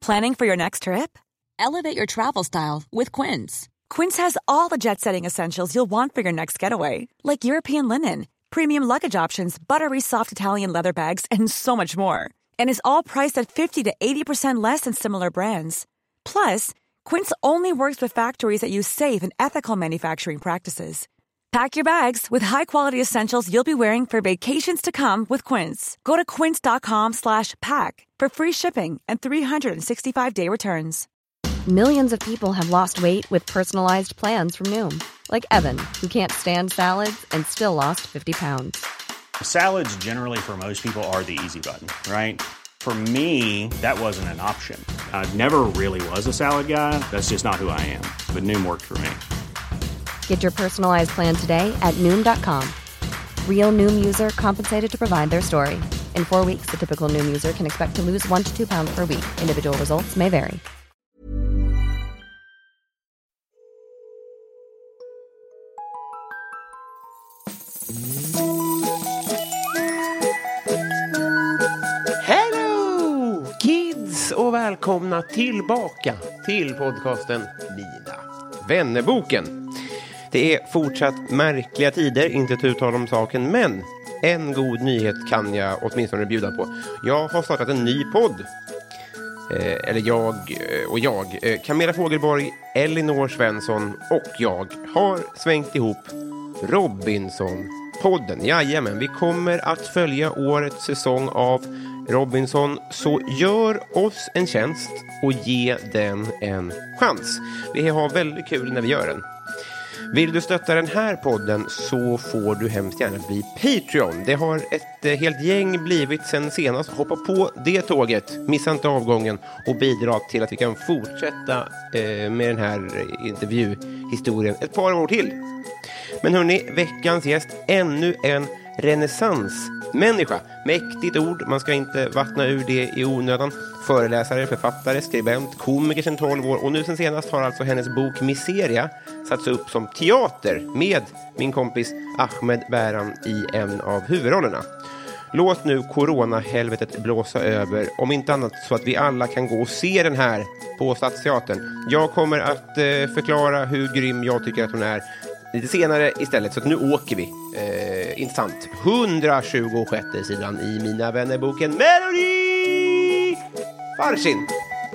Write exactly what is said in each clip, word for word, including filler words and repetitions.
Planning for your next trip? Elevate your travel style with Quince. Quince has all the jet-setting essentials you'll want for your next getaway, like European linen, premium luggage options, buttery soft Italian leather bags, and so much more. And is all priced at fifty to eighty percent less than similar brands. Plus, Quince only works with factories that use safe and ethical manufacturing practices. Pack your bags with high-quality essentials you'll be wearing for vacations to come with Quince. Go to quince.com slash pack for free shipping and three sixty-five day returns. Millions of people have lost weight with personalized plans from Noom. Like Evan, who can't stand salads and still lost fifty pounds. Salads generally for most people are the easy button, right? For me, that wasn't an option. I never really was a salad guy. That's just not who I am. But Noom worked for me. Get your personalized plan today at Noom dot com. Real Noom user compensated to provide their story. In four weeks, the typical Noom user can expect to lose one to two pounds per week. Individual results may vary. Hello kids och välkomna tillbaka till podcasten Mina vännerboken. Det är fortsatt märkliga tider, inte ett uttal om saken, men en god nyhet kan jag åtminstone bjuda på. Jag har startat en ny podd. Eh, eller jag och jag. Eh, Camilla Fogelborg, Elinor Svensson och jag har svängt ihop Robinson-podden. Jajamän, vi kommer att följa årets säsong av Robinson, så gör oss en tjänst och ge den en chans. Vi har väldigt kul när vi gör den. Vill du stötta den här podden så får du hemskt gärna bli Patreon. Det har ett eh, helt gäng blivit sen senast. Hoppa på det tåget, missa inte avgången och bidra till att vi kan fortsätta eh, med den här intervjuhistorien ett par år till. Men hörni, veckans gäst, ännu en renässansmänniska. Mäktigt ord, man ska inte vattna ur det i onödan. Föreläsare, författare, skribent, komiker sedan tolv år. Och nu sen senast har alltså hennes bok Miseria satts upp som teater med min kompis Ahmed Bäran i en av huvudrollerna. Låt nu corona-helvetet blåsa över, om inte annat så att vi alla kan gå och se den här på Stadsteatern. Jag kommer att eh, förklara hur grym jag tycker att hon är lite senare istället, så att nu åker vi. Eh, intressant. hundratjugosjätte sidan i Mina vännerboken Melody Farsin.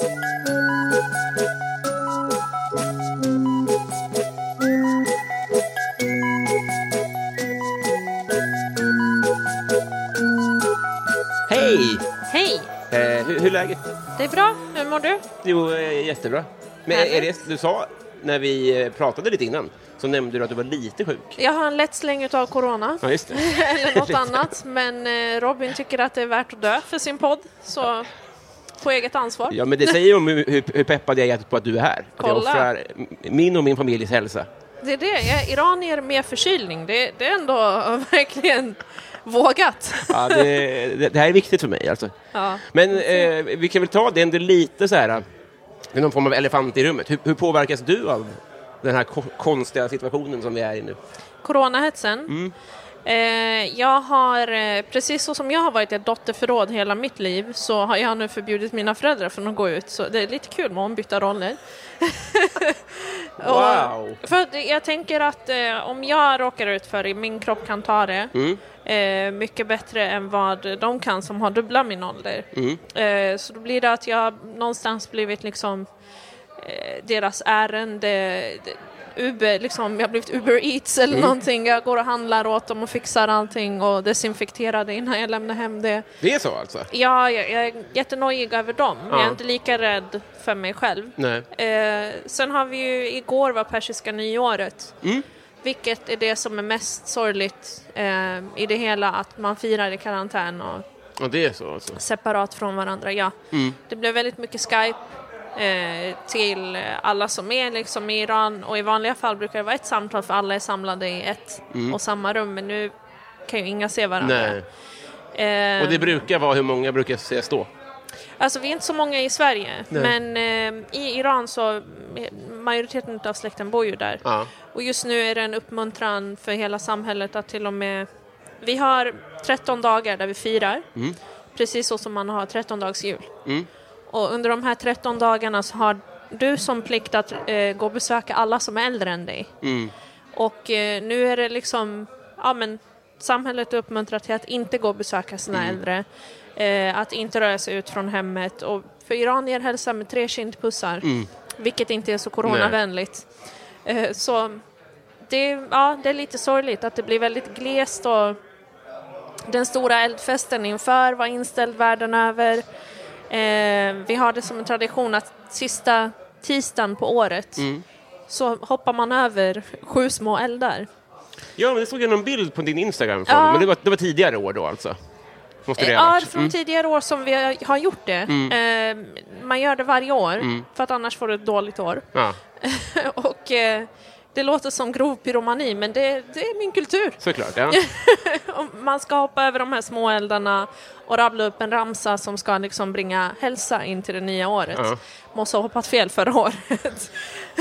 Hej! Hej! Eh, hur, hur är läget? Det är bra. Hur mår du? Jo, eh, jättebra. Men är det, du sa när vi pratade lite innan, så nämnde du att du var lite sjuk. Jag har en lätt släng utav corona. Ja, just det. Eller något annat. Men eh, Robin tycker att det är värt att dö för sin podd. Så på eget ansvar. Ja, men det säger om hur, hur peppad jag är på att du är här. Kolla. Att jag offrar min och min familjs hälsa. Det är det. Jag är iranier med förkylning. Det, det är ändå verkligen vågat. Ja, det, det, det här är viktigt för mig alltså. Ja. Men eh, vi kan väl ta det ändå lite så här, med någon form av elefant i rummet. Hur, hur påverkas du av den här ko- konstiga situationen som vi är i nu? Coronahetsen. Mm. Eh, jag har, eh, precis så som jag har varit ett dotterförråd hela mitt liv, så har jag nu förbjudit mina föräldrar från att gå ut. Så det är lite kul med att byta roller. Wow! Och, för att jag tänker att eh, om jag råkar ut för det, min kropp kan ta det. Mm. Eh, mycket bättre än vad de kan som har dubbla min ålder. Mm. Eh, så då blir det att jag någonstans blivit liksom eh, deras ärende, Uber, liksom, jag har blivit Uber Eats eller mm. någonting. Jag går och handlar åt dem och fixar allting och desinfekterar det innan jag lämnar hem det. Det är så alltså? Ja, jag, jag är jättenojig över dem. Ja. Jag är inte lika rädd för mig själv. Nej. Eh, sen har vi ju, igår var persiska nyåret. Mm. Vilket är det som är mest sorgligt eh, i det hela, att man firar i karantän och Ja, det är så alltså. separat från varandra. Ja. Mm. Det blev väldigt mycket Skype eh, till alla som är liksom i Iran, och i vanliga fall brukar det vara ett samtal för alla är samlade i ett mm. och samma rum, men nu kan ju inga se varandra. Nej. Eh, och det brukar vara, hur många brukar ses då? Alltså vi är inte så många i Sverige. Nej. Men eh, i Iran så majoriteten av släkten bor ju där. Ja. Och just nu är det en uppmuntran för hela samhället att till och med, vi har tretton dagar där vi firar. Mm. Precis så som man har tretton dags jul. Mm. Och under de här tretton dagarna så har du som plikt att eh, gå och besöka alla som är äldre än dig. Mm. Och eh, nu är det liksom, ja men samhället uppmuntrar till att inte gå och besöka sina Mm. äldre. Eh, att inte röra sig ut från hemmet. Och för iranier hälsar med tre kindpussar. Mm. Vilket inte är så coronavänligt. Eh, så det, ja, det är lite sorgligt att det blir väldigt glest. Och den stora eldfesten inför var inställd världen över. Eh, vi har det som en tradition att sista tisdagen på året Mm. så hoppar man över sju små eldar. Ja, men det såg jag någon bild på din Instagram. Från. Ja. Men det var, det var tidigare år då alltså? Måste det Eh, ha ja, varit. från Mm. tidigare år som vi har gjort det. Eh, man gör det varje år för att annars får du ett dåligt år. Ja, Och eh, det låter som grov pyromani, men det, det är min kultur. såklart. Ja. Man ska hoppa över de här små eldarna och rabbla upp en ramsa som ska liksom bringa hälsa in till det nya året. Ja. Måste ha hoppat fel förra året.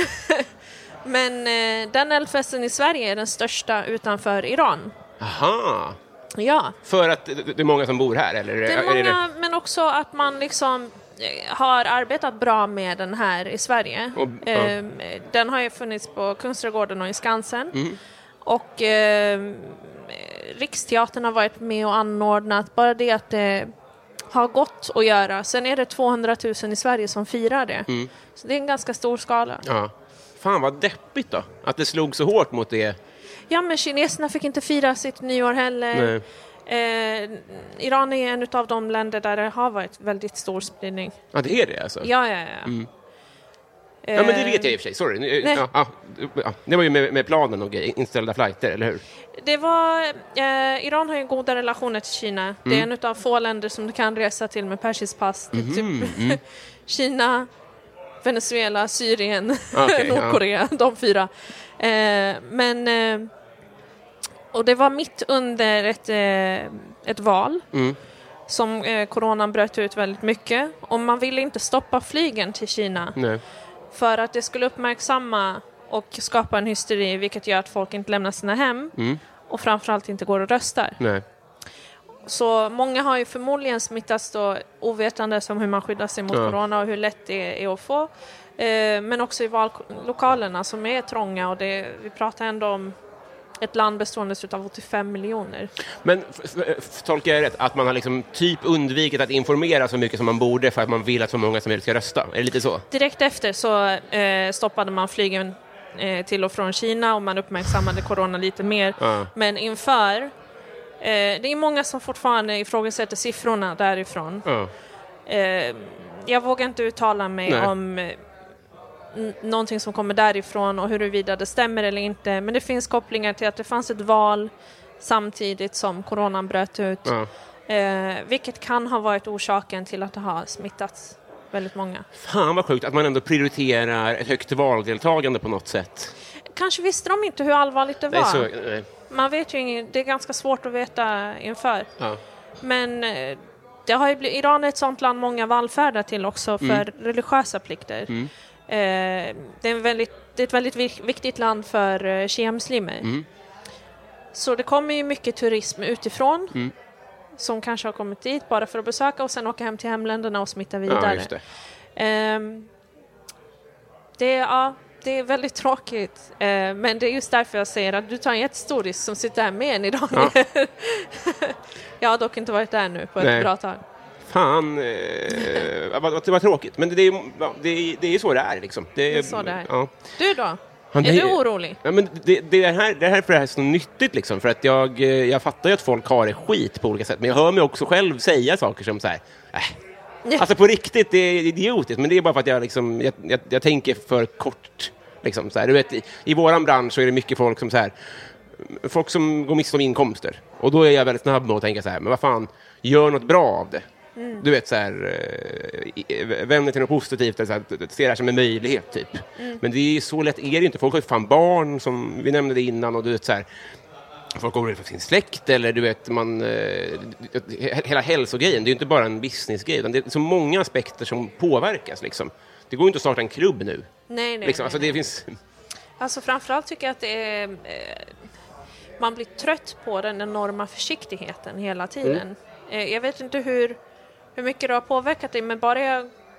Men eh, den eldfesten i Sverige är den största utanför Iran. Aha. Ja, För att det är många som bor här? Eller? det är många, men också att man liksom eh, har arbetat bra med den här i Sverige. Och- ja. Eh, den har ju funnits på Kungsträdgården och i Skansen. Mm. Och eh, Riksteatern har varit med och anordnat. Bara det att det har gått att göra. Sen är det tvåhundratusen i Sverige som firar det. Mm. Så det är en ganska stor skala. Ja. Fan vad deppigt då. Att det slog så hårt mot det. Ja, men kineserna fick inte fira sitt nyår heller. Eh, Iran är en av de länder där det har varit väldigt stor spridning. Ja, det är det alltså? Ja, ja, ja. Mm. Ja, men det vet jag i och för sig. Sorry. Nej. Ja, ja, ja. Det var ju med, med planen och grejer. Inställda flighter, eller hur? Det var, eh, Iran har ju goda relationer till Kina. Det är en av få länder som du kan resa till med persiskt pass. Det är typ Kina, Venezuela, Syrien, Okej, Nordkorea, de fyra. Eh, men, eh, och det var mitt under ett, eh, ett val Mm. som eh, coronan bröt ut väldigt mycket. Och man ville inte stoppa flygen till Kina. Nej. För att det skulle uppmärksamma och skapa en hysteri, vilket gör att folk inte lämnar sina hem Mm. och framförallt inte går och röstar. Nej. Så många har ju förmodligen smittats då ovetande om hur man skyddar sig mot Ja. corona och hur lätt det är att få. Eh, men också i vallokalerna som är trånga, och det, vi pratar ändå om ett land bestående av åttiofem miljoner. Men f- f- tolkar jag rätt att man har liksom typ undvikit att informera så mycket som man borde för att man vill att så många som möjligt ska rösta? Är det lite så? Direkt efter så eh, stoppade man flygen eh, till och från Kina och man uppmärksammade corona lite mer. Ja. Men inför, eh, det är många som fortfarande ifrågasätter siffrorna därifrån. Ja. Eh, jag vågar inte uttala mig Nej. om eh, n- någonting som kommer därifrån och huruvida det stämmer eller inte. Men det finns kopplingar till att det fanns ett val samtidigt som coronan bröt ut. Ja. Eh, vilket kan ha varit orsaken till att det har smittats väldigt många. Fan vad sjukt att man ändå prioriterar ett högt valdeltagande på något sätt. Kanske visste de inte hur allvarligt det Det är var. så, nej. Man vet ju inget, det är ganska svårt att veta inför. Ja. Men eh, det har ju blivit, Iran är ett sånt land många vallfärdar till också för Mm. religiösa plikter. Mm. Eh, det, är en väldigt, det är ett väldigt vi- viktigt land för eh, shia-muslimer. Mm. Så det kommer ju mycket turism utifrån Mm. som kanske har kommit dit bara för att besöka och sen åka hem till hemländerna och smitta vidare. Ja, just det. Ehm, det, är, ja, det är väldigt tråkigt, eh, men det är just därför jag säger att du tar en jättestor risk som sitter här med en idag. Ja. Jag har dock inte varit där nu på ett Nej. bra tag. Fan, eh, vad, vad, det var tråkigt. Men det, det, är, ja, det, är, det är så det är liksom. Det är, Det är så det är. Ja. Du då? Ja, Är det- du orolig? Ja, men det, det, här, det här är för det här är så nyttigt liksom, för att jag, eh, jag fattar ju att folk har det skit på olika sätt, men jag hör mig också själv säga saker som så här, äh. Alltså på riktigt, det är idiotiskt, men det är bara för att jag, liksom, jag, jag, jag tänker för kort. Liksom, så här. Du vet, i, I våran bransch så är det mycket folk som så här, folk som går miste om inkomster. Och då är jag väldigt snabb med att tänka så här, men vad fan, gör något bra av det. Mm. Du vet så här, eh, vänder till något positivt, eller så här, ser det här som en möjlighet typ. Mm. Men det är så lätt är det inte. Folk har ju fan barn, som vi nämnde det innan, och du vet så här, folk går för sin släkt, eller du vet, man, eh, hela hälsogrejen, det är ju inte bara en businessgrej, utan det är så många aspekter som påverkas liksom. Det går ju inte att starta en klubb nu. Nej, nej. Liksom. nej, Alltså, nej. det finns... Alltså framförallt tycker jag att det är, eh, man blir trött på den enorma försiktigheten hela tiden. Mm. Eh, jag vet inte hur, hur mycket det har påverkat dig, men bara jag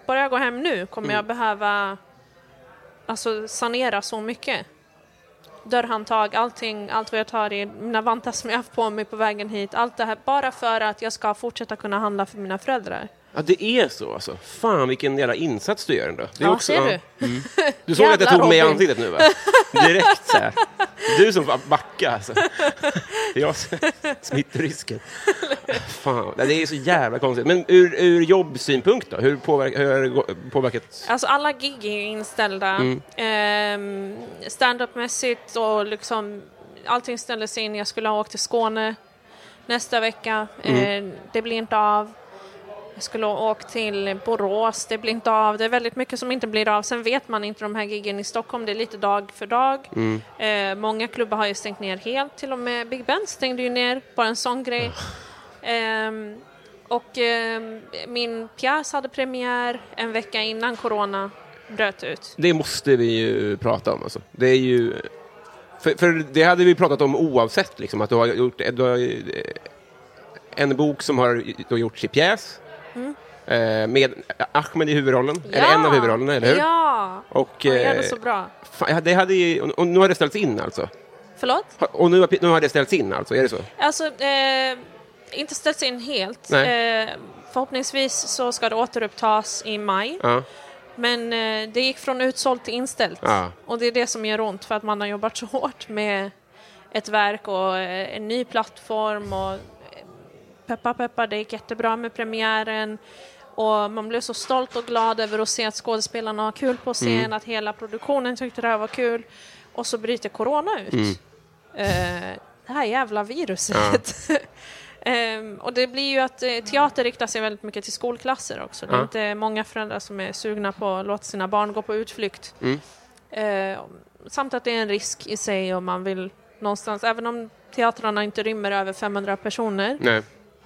börjar jag gå hem nu kommer mm. jag behöva alltså, sanera så mycket. Dörrhandtag, allting, allt vad jag tar i, mina vantar som jag har haft på mig på vägen hit, allt det här, bara för att jag ska fortsätta kunna handla för mina föräldrar. Ja, det är så alltså. Fan, vilken jävla insats du gör ändå. Det är ja, också, ser ja. du? Mm. Du såg att jag tog mig i ansiktet nu, va? Direkt så här. Du som backar, alltså. Det är jag som smittorisken. Fan, det är så jävla konstigt. Men ur, ur jobbsynpunkt då? Hur påverkar hur har det påverkat? Alltså alla gig är inställda. Mm. Ehm, stand-up-mässigt och liksom allting ställdes in. Jag skulle ha åkt till Skåne nästa vecka. Mm. Ehm, det blir inte av. Jag skulle ha åkt till Borås, det blir inte av. Det är väldigt mycket som inte blir av. Sen vet man inte de här giggen i Stockholm. Det är lite dag för dag. Mm. Eh, många klubbar har ju stängt ner helt. Till och med Big Ben stängde ju ner. Bara en sån grej. Eh, och eh, min pjäs hade premiär en vecka innan corona bröt ut. Det måste vi ju prata om. Alltså. Det är ju... För, för det hade vi pratat om oavsett. Liksom, att du har gjort... Du har, en bok som har då gjorts i pjäs. Mm. Eh, med Ahmed i huvudrollen. Ja. Eller en av huvudrollerna, eller hur? Ja, och, han gör det eh, så bra. Fan, det hade ju, och nu har det ställts in alltså. Förlåt? Och nu, nu har det ställts in alltså, är det så? Alltså, eh, inte ställts in helt. Eh, förhoppningsvis så ska det återupptas i maj. Ja. Men eh, det gick från utsålt till inställt. Ja. Och det är det som gör ont för att man har jobbat så hårt med ett verk och eh, en ny plattform och peppa peppa, det gick jättebra med premiären och man blev så stolt och glad över att se att skådespelarna har kul på scen, mm. att hela produktionen tyckte det här var kul och så bryter corona ut. Mm. Uh, det här jävla viruset. Ja. um, och det blir ju att uh, teater riktar sig väldigt mycket till skolklasser också. Det är ja. inte många föräldrar som är sugna på att låta sina barn gå på utflykt. Mm. Uh, samt att det är en risk i sig om man vill någonstans, även om teatrarna inte rymmer över femhundra personer. Nej.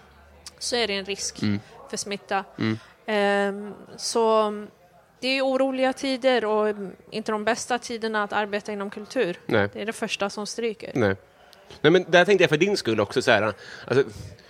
Så är det en risk mm. för smitta. Mm. Um, så det är ju oroliga tider och inte de bästa tiderna att arbeta inom kultur. Nej. Det är det första som stryker. Nej. Nej, men där tänkte jag för din skull också så här, alltså,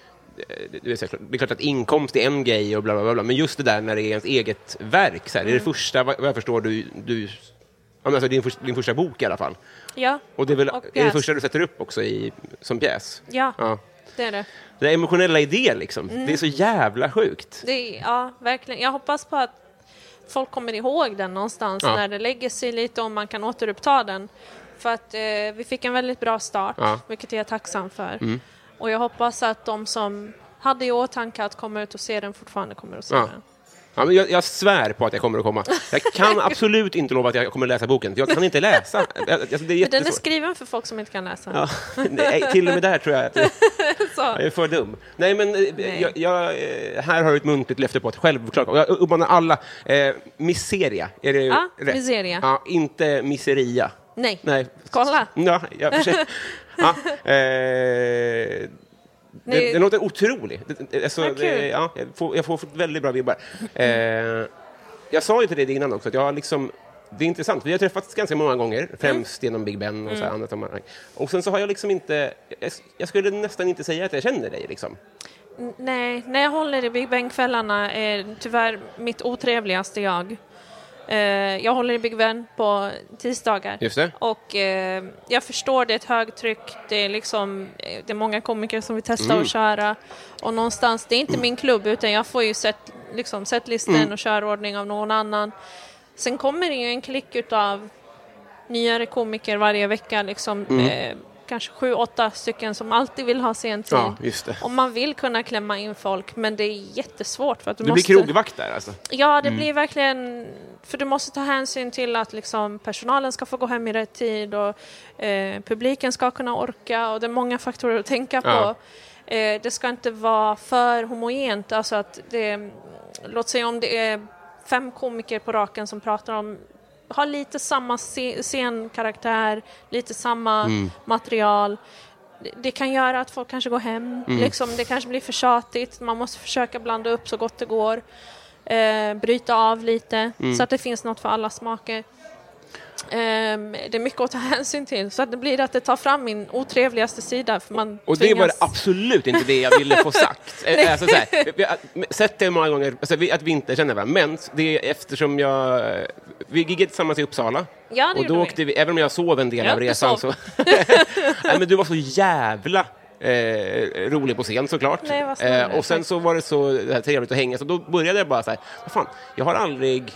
det är klart att inkomst är en grej och bla bla bla, men just det där när det är ens eget verk så här, mm. det är det första, vad jag förstår, du, du alltså din, för, din första bok i alla fall. Ja. Och det är väl är det första du sätter upp också i, som pjäs? Ja. Ja. Det är det. Det är emotionella idé liksom. Mm. Det är så jävla sjukt. Det är, ja, verkligen. Jag hoppas på att folk kommer ihåg den någonstans ja. när det lägger sig lite och man kan återuppta den. För att eh, vi fick en väldigt bra start, ja. vilket jag är tacksam för. Mm. Och jag hoppas att de som hade i åtanke att komma ut och se den fortfarande kommer att se ja. den. Ja, men jag, jag svär på att jag kommer att komma. Jag kan absolut inte lova att jag kommer att läsa boken. Jag kan inte läsa. Alltså, det är den är skriven för folk som inte kan läsa. Ja, nej, till och med där tror jag att jag är för dum. Nej, men nej. Jag, jag, här har du ett muntligt löfte på att självklart. Jag uppmanar alla. Eh, miseria. Är det ja, rätt? Miseria. Ja, inte miseria. Nej. nej. Kolla. Ja, jag försöker. Ja, eh, Det, det låter otroligt. Det, alltså, det, ja, jag, får, jag får väldigt bra vibbar. Eh, jag sa ju till dig innan också att jag liksom, det är intressant. Vi har träffats ganska många gånger, främst mm. genom Big Ben och så mm. annat. Och sen så har jag liksom inte, jag, jag skulle nästan inte säga att jag känner dig liksom. Nej, när jag håller i Big Ben-kvällarna är tyvärr mitt otrevligaste jag. Uh, jag håller i Big Ben på tisdagar. Just det. Och uh, jag förstår, det är ett högtryck. Det är liksom, det är många komiker som vill testa mm. att köra. Och någonstans, det är inte min klubb, utan jag får ju set, liksom, setlisten mm. och körordning av någon annan. Sen kommer det ju en klick utav nyare komiker varje vecka. Liksom, mm. eh, kanske sju, åtta stycken som alltid vill ha sentid. Ja, just det. Och man vill kunna klämma in folk, men det är jättesvårt. För att du det måste... blir krogvakt där alltså? Ja, det mm. blir verkligen... För du måste ta hänsyn till att liksom, personalen ska få gå hem i rätt tid och eh, publiken ska kunna orka. Och det är många faktorer att tänka på. Ja. Eh, det ska inte vara för homogent. Alltså att det, låt säga om det är fem komiker på raken som pratar om, har lite samma scenkaraktär, lite samma mm. material. Det, det kan göra att folk kanske går hem. Mm. Liksom, det kanske blir för tjatigt. Man måste försöka blanda upp så gott det går. Eh, bryta av lite. Mm. Så att det finns något för alla smaker. Um, det är mycket att ta hänsyn till. Så att det blir att det tar fram min otrevligaste sida. För man och tvingas... det var absolut inte det jag ville få sagt. alltså, så här, vi har sett det många gånger alltså, vi, att vi inte känner varandra. Men det är eftersom jag... Vi giggade tillsammans i Uppsala. Ja, det och då åkte vi, även om jag sov en del ja, av resan så... Nej, men du var så jävla... Eh, rolig på scen såklart. Nej, vad eh, och sen så var det så det här trevligt att hänga. Så då började jag bara så här, vad fan, jag har aldrig...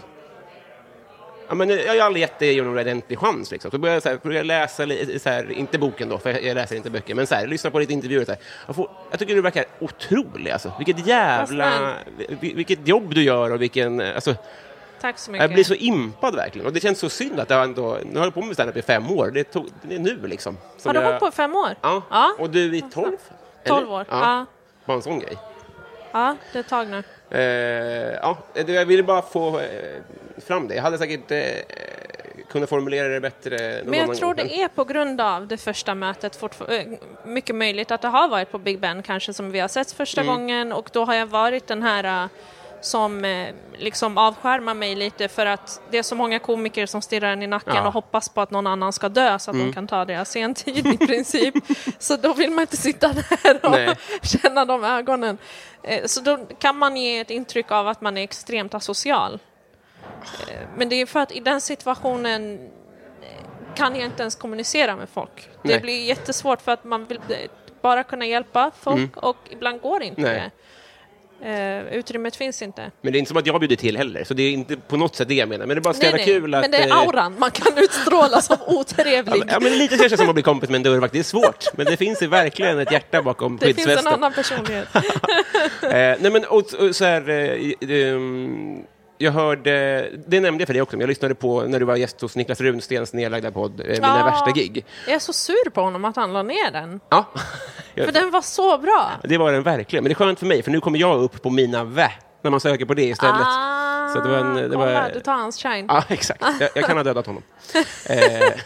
Ja, men jag har aldrig gett det någon ordentlig chans. Liksom. Så började jag, så här, började jag läsa, li- så här, inte boken då, för jag läser inte böcker, men så här, lyssna på lite intervjuer. Så här. Jag, får, jag tycker du verkar otrolig. Alltså. Vilket jävla... Vilket jobb du gör och vilken... Alltså, tack så mycket. Jag blir så impad verkligen. Och det känns så synd att jag ändå... Nu har jag på med stand-up i fem år. Det, tog, det är nu liksom. Har du jag, hållit på fem år? Ja. ja. Och du i tolv? Tolv år, ja. ja. Bara en sån grej. Ja, det är ett tag nu. Eh, ja, jag ville bara få eh, fram det. Jag hade säkert eh, kunnat formulera det bättre. Men jag tror det är på grund av det första mötet fortfar- mycket möjligt att det har varit på Big Ben kanske som vi har sett första mm. gången, och då har jag varit den här som eh, liksom avskärmar mig lite för att det är så många komiker som stirrar en i nacken ja. och hoppas på att någon annan ska dö så att mm. de kan ta deras sentid i princip. Så då vill man inte sitta där och Nej. känna de ögonen. Eh, så då kan man ge ett intryck av att man är extremt asocial. Eh, men det är för att i den situationen kan jag inte ens kommunicera med folk. Nej. Det blir jättesvårt för att man vill bara kunna hjälpa folk mm. och ibland går inte Nej. det. Uh, utrymmet finns inte. Men det är inte som att jag bjuder till heller. Så det är inte på något sätt det jag menar. Men det är bara så jävla kul att... Men det är auran man kan utstråla som otrevlig. Ja, men lite känns det som att bli kompis med en dörrvakt. Det är svårt. Men det finns ju verkligen ett hjärta bakom det skyddsvästen. Det finns en annan personlighet. uh, nej men och, och, så här... Uh, um, jag hörde, det nämnde jag för dig också, men jag lyssnade på när du var gäst hos Niklas Runstens nedlagda podd, eh, Mina ja, värsta gig. Jag är så sur på honom att han la ner den. Ja. För den var så bra. Det var den verkligen, men det är skönt för mig, för nu kommer jag upp på Mina vä, när man söker på det istället. Ah, så det var en, det kolla, var... du tar hans shine. Ja, exakt. Jag, jag kan ha dödat honom. eh.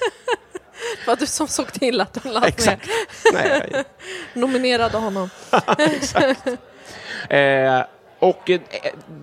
Det var du som såg till att den lades exakt. ner. Nej, jag... Nominerade honom. Exakt. Eh, och eh,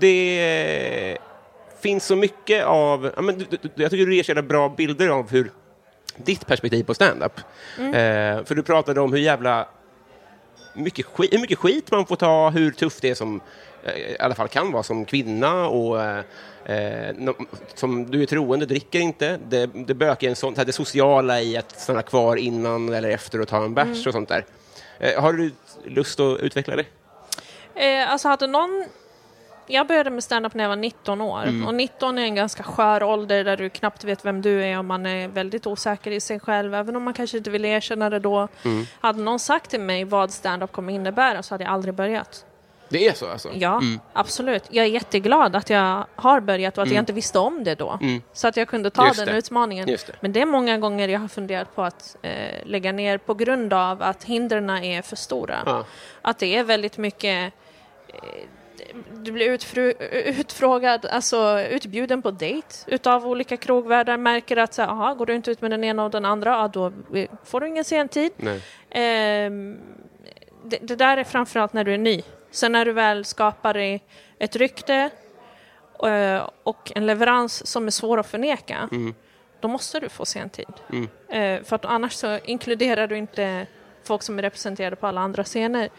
det... finns så mycket av... Ja, men, du, du, jag tycker du ger så bra bilder av hur ditt perspektiv på stand-up. Mm. Eh, för du pratade om hur jävla mycket skit, hur mycket skit man får ta, hur tufft det är som eh, i alla fall kan vara som kvinna och eh, no, som du är troende, dricker inte. Det, det bökar en sån, det sociala i att stanna kvar innan eller efter och ta en bärs mm. och sånt där. Eh, har du lust att utveckla det? Eh, alltså hade någon... Jag började med stand-up när jag var nitton år. Mm. Och nitton är en ganska skör ålder där du knappt vet vem du är och man är väldigt osäker i sig själv. Även om man kanske inte vill erkänna det då. Mm. Hade någon sagt till mig vad stand-up kommer innebära så hade jag aldrig börjat. Det är så alltså? Ja, mm. absolut. Jag är jätteglad att jag har börjat och att mm. jag inte visste om det då. Mm. Så att jag kunde ta Just den det. utmaningen. Just det. Men det är många gånger jag har funderat på att eh, lägga ner på grund av att hindren är för stora. Ja. Att det är väldigt mycket... Eh, du blir utfru- utfrågad, alltså utbjuden på dejt utav olika krogvärdar, märker att så, aha, går du inte ut med den ena och den andra, ja, då får du ingen sentid. Nej. Eh, det, det där är framförallt när du är ny. Sen när du väl skapar ett rykte eh, och en leverans som är svår att förneka, mm. då måste du få sentid. Mm. Eh, för att annars så inkluderar du inte folk som är representerade på alla andra scener.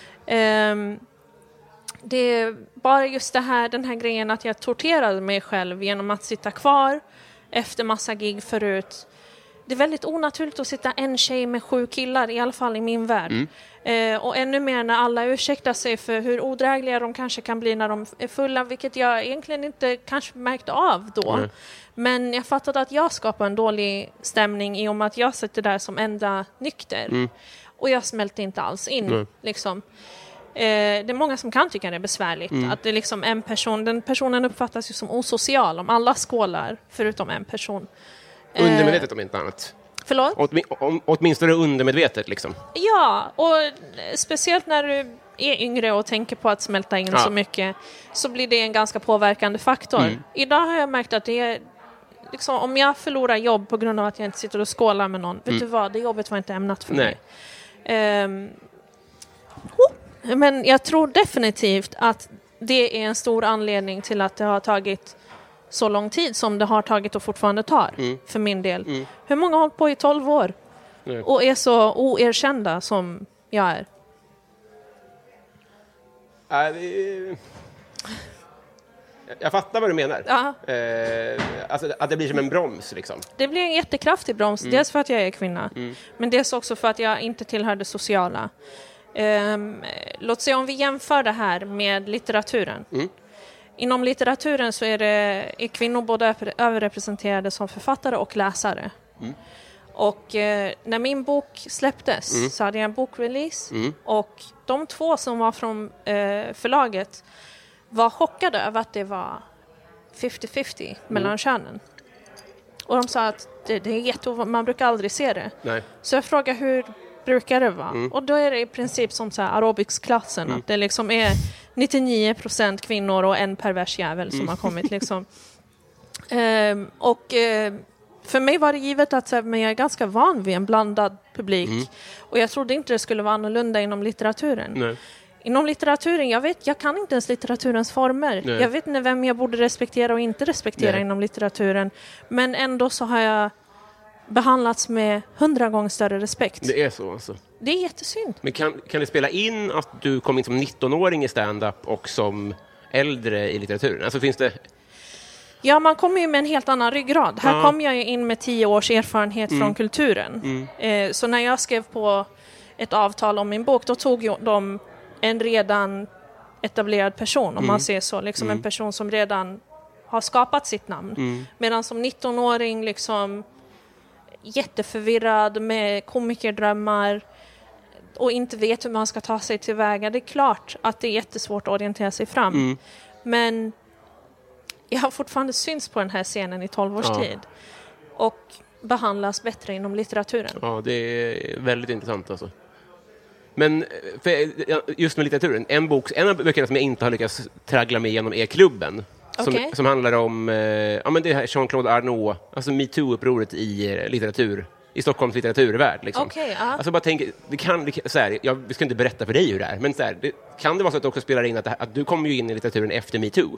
Mm. Eh, Det är bara just det här, den här grejen att jag torterade mig själv genom att sitta kvar efter massa gig förut. Det är väldigt onaturligt att sitta en tjej med sju killar, i alla fall i min värld. Mm. Eh, och ännu mer när alla ursäktar sig för hur odrägliga de kanske kan bli när de är fulla, vilket jag egentligen inte kanske märkte av då. Mm. Men jag fattade att jag skapar en dålig stämning i och med att jag sitter där som enda nykter. Mm. Och jag smälte inte alls in, mm. liksom. Eh, det är många som kan tycka det är besvärligt mm. att det är liksom en person, den personen uppfattas ju som osocial om alla skålar förutom en person. Eh, undermedvetet om inte annat. Förlåt? Åtmin- om, åtminstone undermedvetet liksom. Ja, och speciellt när du är yngre och tänker på att smälta in ja. så mycket så blir det en ganska påverkande faktor. Mm. Idag har jag märkt att det är liksom, om jag förlorar jobb på grund av att jag inte sitter och skålar med någon, mm. vet du vad, det jobbet var inte ämnat för Nej. mig. Um, oh. Men jag tror definitivt att det är en stor anledning till att det har tagit så lång tid som det har tagit och fortfarande tar Mm. för min del. Mm. Hur många har hållit på i tolv år Nej. och är så oerkända som jag är? Ja, det... Jag fattar vad du menar. Ja. Eh, alltså att det blir som en broms liksom. Det blir en jättekraftig broms, Mm. dels för att jag är kvinna, Mm. men dels också för att jag inte tillhör det sociala. Um, låt se om vi jämför det här med litteraturen. Mm. Inom litteraturen så är, det, är kvinnor både över- överrepresenterade som författare och läsare. Mm. Och eh, när min bok släpptes Mm. så hade jag en bokrelease Mm. och de två som var från eh, förlaget var chockade över att det var fifty-fifty mellan Mm. könen. Och de sa att det, det är jätteovanligt, man brukar aldrig se det. Nej. Så jag frågade hur brukar det vara? Mm. Och då är det i princip som så här aerobicsklassen, Mm. att det liksom är nittionio procent kvinnor och en pervers jävel som Mm. har kommit liksom. Ehm, och eh, för mig var det givet att så här, men jag är ganska van vid en blandad publik. Mm. Och jag trodde inte det skulle vara annorlunda inom litteraturen. Nej. Inom litteraturen, jag vet, jag kan inte ens litteraturens former. Nej. Jag vet inte vem jag borde respektera och inte respektera Nej. inom litteraturen. Men ändå så har jag behandlats med hundra gånger större respekt. Det, Det är så alltså. är jättesynd. Men kan, kan det spela in att du kom in som nittonåring i stand-up och som äldre i litteraturen? Alltså finns det... Ja, man kommer ju med en helt annan ryggrad. Här Ja. kom jag ju in med tio års erfarenhet Mm. från kulturen. Mm. Eh, så när jag skrev på ett avtal om min bok, då tog ju de en redan etablerad person, om Mm. man ser så. Liksom Mm. en person som redan har skapat sitt namn. Mm. Medan som nittonåring liksom jätteförvirrad med komikerdrömmar och inte vet hur man ska ta sig tillväga. Det är klart att det är jättesvårt att orientera sig fram. Mm. Men jag har fortfarande syns på den här scenen i tolv års Ja. tid. Och behandlas bättre inom litteraturen. Ja, det är väldigt intressant alltså. Men för, just med litteraturen, en bok, en av böckerna som jag inte har lyckats traggla mig igenom är Klubben. Som, Okej. som handlar om eh, ja, men det här Jean-Claude Arnault, alltså MeToo-upproret i eh, litteratur, i Stockholms litteraturvärld. Liksom. Okej, ja. Alltså bara tänk, det kan, det kan, så här, jag vi ska inte berätta för dig hur det är, men så här, det, kan det vara så att det också spelar in att, det här, att du kommer ju in i litteraturen efter MeToo?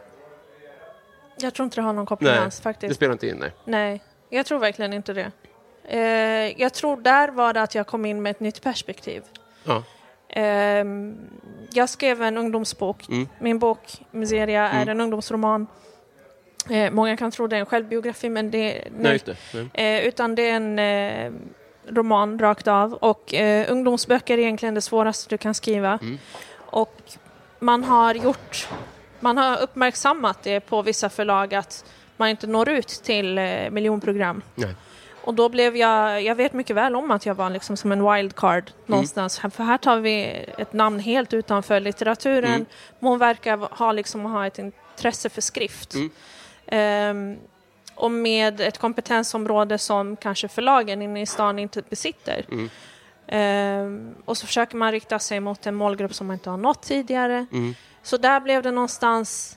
Jag tror inte det har någon koppling Nej, alls faktiskt. det spelar inte in, nej. Nej, jag tror verkligen inte det. Eh, jag tror där var det att jag kom in med ett nytt perspektiv. Ja. Eh, jag skrev en ungdomsbok. Mm. Min bok Miseria är Mm. en ungdomsroman. Eh, många kan tro det är en självbiografi, men det nej. Nej, just det. Nej. Eh, utan det är en eh, roman rakt av. Och eh, ungdomsböcker är egentligen det svåraste du kan skriva. Mm. Och man har gjort, man har uppmärksammat det på vissa förlag att man inte når ut till eh, miljonprogram. Nej. Och då blev jag, jag vet mycket väl om att jag var liksom som en wildcard någonstans. För här tar vi ett namn helt utanför litteraturen. Mm. Men hon verkar ha, liksom, ha ett intresse för skrift. Mm. Ehm, och med ett kompetensområde som kanske förlagen inne i stan inte besitter. Mm. Ehm, och så försöker man rikta sig mot en målgrupp som man inte har nått tidigare. Mm. Så där blev det någonstans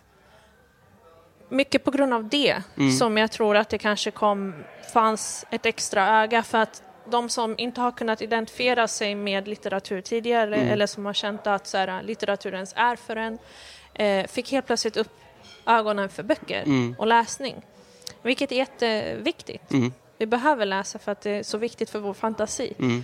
mycket på grund av det Mm. som jag tror att det kanske kom, fanns ett extra öga för att de som inte har kunnat identifiera sig med litteratur tidigare Mm. eller som har känt att så här, litteraturen är för en eh, fick helt plötsligt upp ögonen för böcker Mm. och läsning. Vilket är jätteviktigt. Mm. Vi behöver läsa för att det är så viktigt för vår fantasi. Mm.